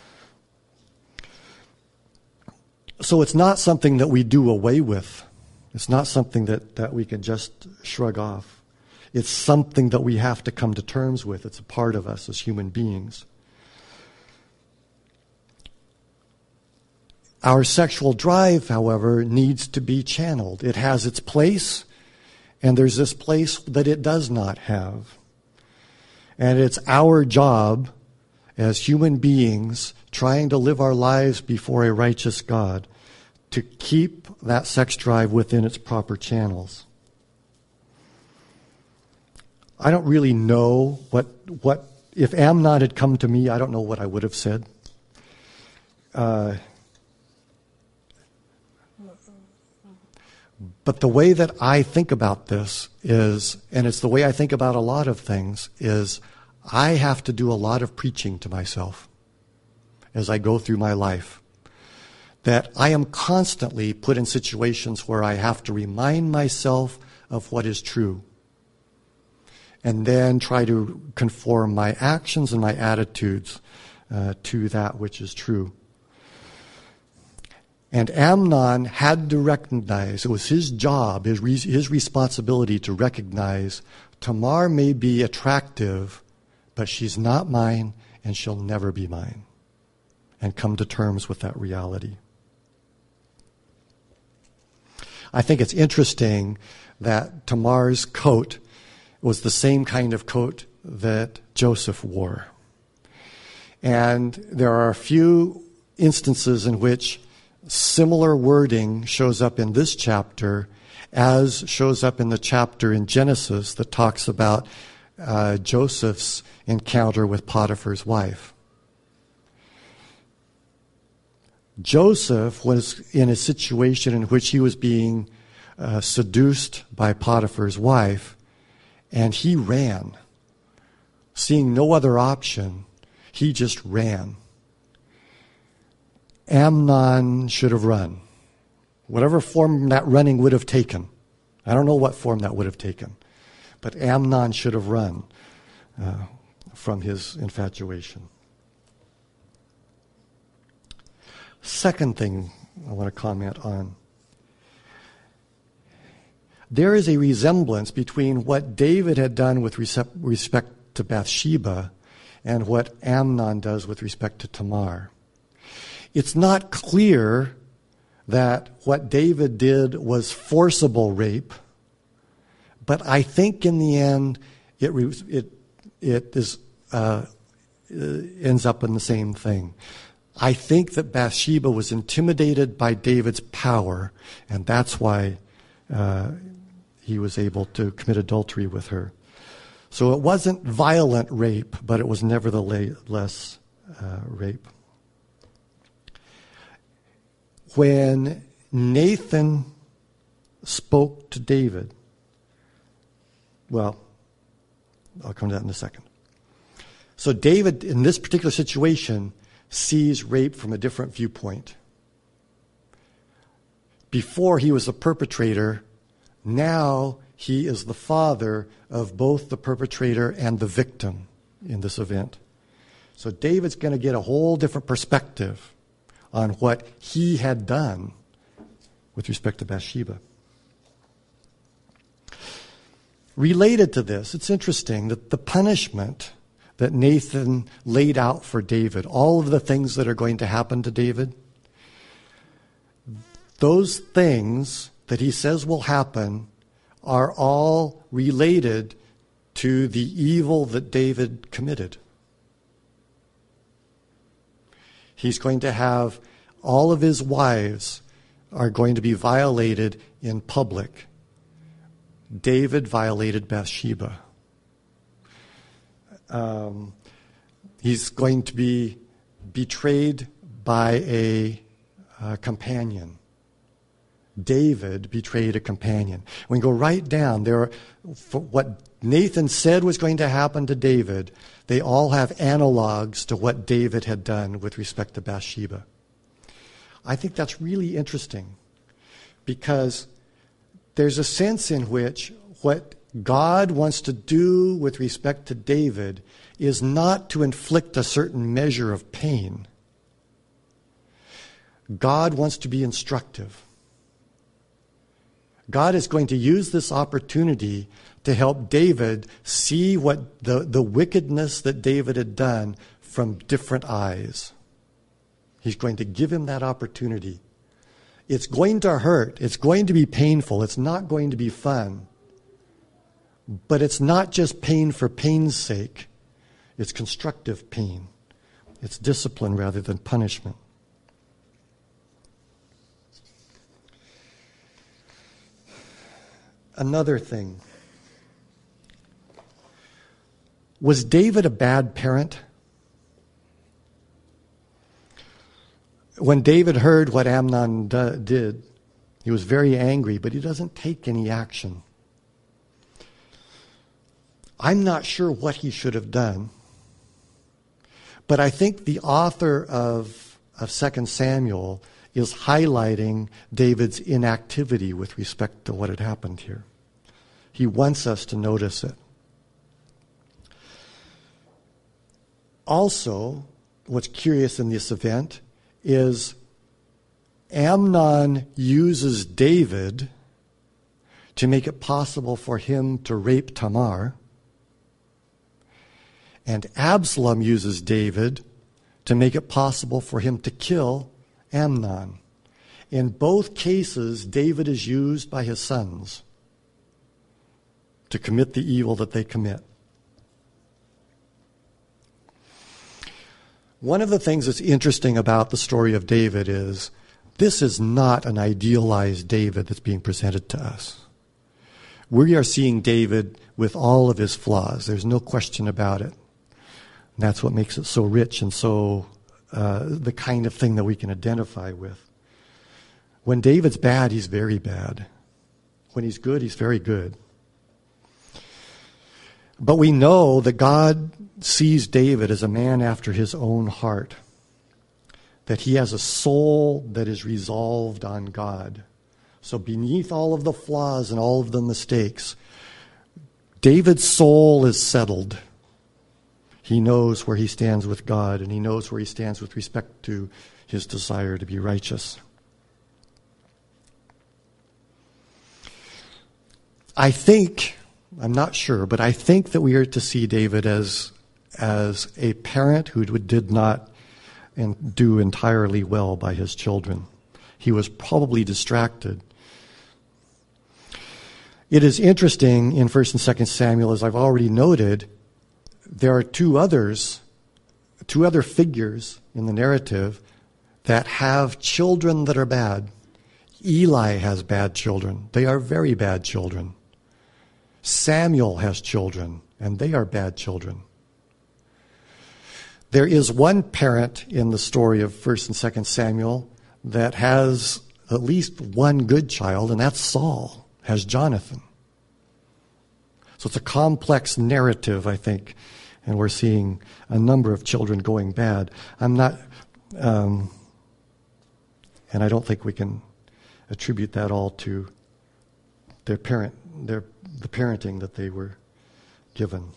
So it's not something that we do away with. It's not something that, that we can just shrug off. It's something that we have to come to terms with. It's a part of us as human beings. Our sexual drive, however, needs to be channeled. It has its place, and there's this place that it does not have. And it's our job as human beings trying to live our lives before a righteous God to keep that sex drive within its proper channels. I don't really know what, what if Amnon had come to me, I don't know what I would have said. Uh, But the way that I think about this is, and it's the way I think about a lot of things, is I have to do a lot of preaching to myself as I go through my life. That I am constantly put in situations where I have to remind myself of what is true. And then try to conform my actions and my attitudes uh, to that which is true. And Amnon had to recognize, it was his job, his, re- his responsibility to recognize Tamar may be attractive, but she's not mine and she'll never be mine. And come to terms with that reality. I think it's interesting that Tamar's coat was the same kind of coat that Joseph wore. And there are a few instances in which similar wording shows up in this chapter as shows up in the chapter in Genesis that talks about uh, Joseph's encounter with Potiphar's wife. Joseph was in a situation in which he was being uh, seduced by Potiphar's wife, and he ran. Seeing no other option, he just ran. Amnon should have run. Whatever form that running would have taken. I don't know what form that would have taken. But Amnon should have run uh, from his infatuation. Second thing I want to comment on. There is a resemblance between what David had done with respect to Bathsheba and what Amnon does with respect to Tamar. It's not clear that what David did was forcible rape, but I think in the end it it it is uh, uh, ends up in the same thing. I think that Bathsheba was intimidated by David's power, and that's why uh, he was able to commit adultery with her. So it wasn't violent rape, but it was nevertheless uh, rape. When Nathan spoke to David, well, I'll come to that in a second. So David, in this particular situation, sees rape from a different viewpoint. Before he was the perpetrator, now he is the father of both the perpetrator and the victim in this event. So David's going to get a whole different perspective on what he had done with respect to Bathsheba. Related to this, it's interesting that the punishment that Nathan laid out for David, all of the things that are going to happen to David, those things that he says will happen are all related to the evil that David committed. He's going to have all of his wives are going to be violated in public. David violated Bathsheba. Um, he's going to be betrayed by a, a companion. David betrayed a companion. When you go right down, there are, for what Nathan said was going to happen to David, they all have analogs to what David had done with respect to Bathsheba. I think that's really interesting because there's a sense in which what God wants to do with respect to David is not to inflict a certain measure of pain. God wants to be instructive. God is going to use this opportunity to help David see what the, the wickedness that David had done from different eyes. He's going to give him that opportunity. It's going to hurt. It's going to be painful. It's not going to be fun. But it's not just pain for pain's sake. It's constructive pain. It's discipline rather than punishment. Another thing. Was David a bad parent? When David heard what Amnon d- did, he was very angry, but he doesn't take any action. I'm not sure what he should have done, but I think the author of, of Second Samuel is highlighting David's inactivity with respect to what had happened here. He wants us to notice it. Also, what's curious in this event is Amnon uses David to make it possible for him to rape Tamar, and Absalom uses David to make it possible for him to kill Amnon. In both cases, David is used by his sons to commit the evil that they commit. One of the things that's interesting about the story of David is this is not an idealized David that's being presented to us. We are seeing David with all of his flaws. There's no question about it. And that's what makes it so rich and so uh, the kind of thing that we can identify with. When David's bad, he's very bad. When he's good, he's very good. But we know that God sees David as a man after his own heart, that he has a soul that is resolved on God. So beneath all of the flaws and all of the mistakes, David's soul is settled. He knows where he stands with God, and he knows where he stands with respect to his desire to be righteous. I think, I'm not sure, but I think that we are to see David as, as a parent who did not and do entirely well by his children. He was probably distracted. It is interesting in First and Second Samuel, as I've already noted, there are two others two other figures in the narrative that have children that are bad. Eli has bad children. They are very bad children. Samuel has children, and they are bad children. There is one parent in the story of First and Second Samuel that has at least one good child, and that's Saul, has Jonathan. So it's a complex narrative, I think, and we're seeing a number of children going bad. I'm not, um, and I don't think we can attribute that all to their parent, their the parenting that they were given.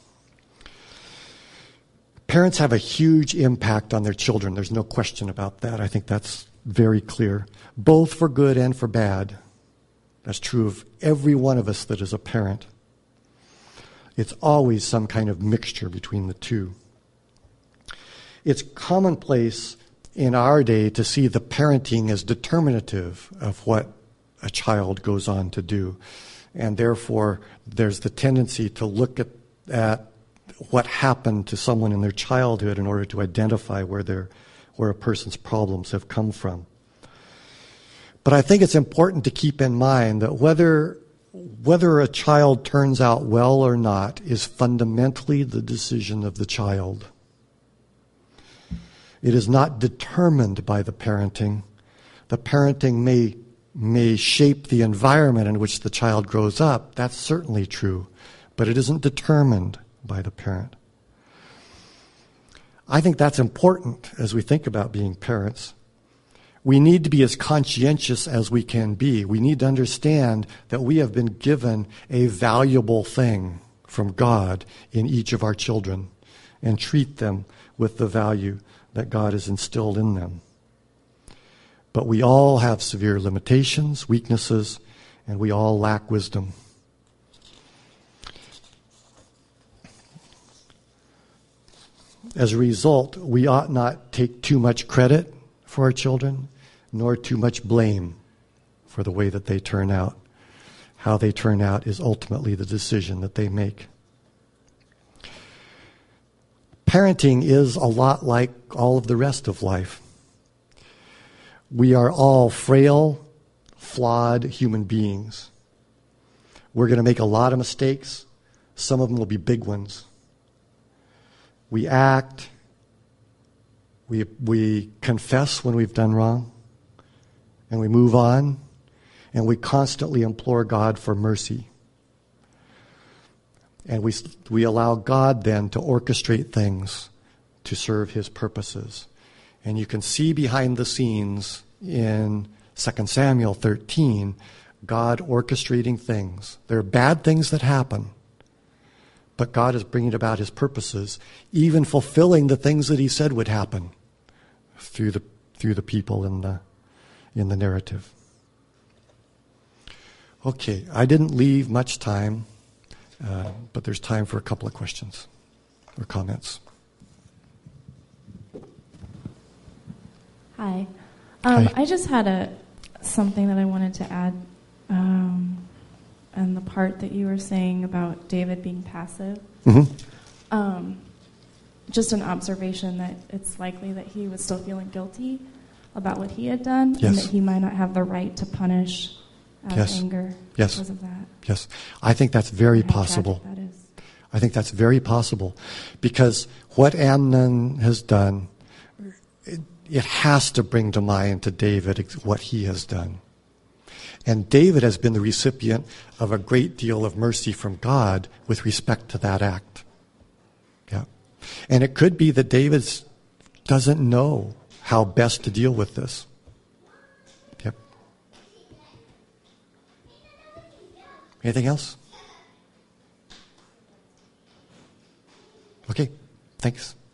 Parents have a huge impact on their children. There's no question about that. I think that's very clear, both for good and for bad. That's true of every one of us that is a parent. It's always some kind of mixture between the two. It's commonplace in our day to see the parenting as determinative of what a child goes on to do. And therefore, there's the tendency to look at, at what happened to someone in their childhood in order to identify where their where a person's problems have come from. But I think it's important to keep in mind that whether whether a child turns out well or not is fundamentally the decision of the child. It is not determined by the parenting. The parenting may may shape the environment in which the child grows up. That's certainly true, but it isn't determined by the parent. I think that's important as we think about being parents. We need to be as conscientious as we can be. We need to understand that we have been given a valuable thing from God in each of our children and treat them with the value that God has instilled in them. But we all have severe limitations, weaknesses, and we all lack wisdom. As a result, we ought not take too much credit for our children, nor too much blame for the way that they turn out. How they turn out is ultimately the decision that they make. Parenting is a lot like all of the rest of life. We are all frail, flawed human beings. We're going to make a lot of mistakes. Some of them will be big ones. We act, we we confess when we've done wrong, and we move on, and we constantly implore God for mercy. And we we allow God then to orchestrate things to serve His purposes. And you can see behind the scenes in Second Samuel thirteen, God orchestrating things. There are bad things that happen, but God is bringing about His purposes, even fulfilling the things that He said would happen through the through the people in the in the narrative. Okay, I didn't leave much time, uh, but there's time for a couple of questions or comments. Hi, um, Hi. I just had a something that I wanted to add. Um, And the part that you were saying about David being passive, Mm-hmm. um, just an observation that it's likely that he was still feeling guilty about what he had done, Yes. and that he might not have the right to punish out Yes. of anger Yes. because of that. Yes, I think that's very And how possible. tragic that is. I think that's very possible, because what Amnon has done, it, it has to bring to mind to David what he has done. And David has been the recipient of a great deal of mercy from God with respect to that act. Yeah. And it could be that David doesn't know how best to deal with this. Yep. Anything else? Okay. Thanks.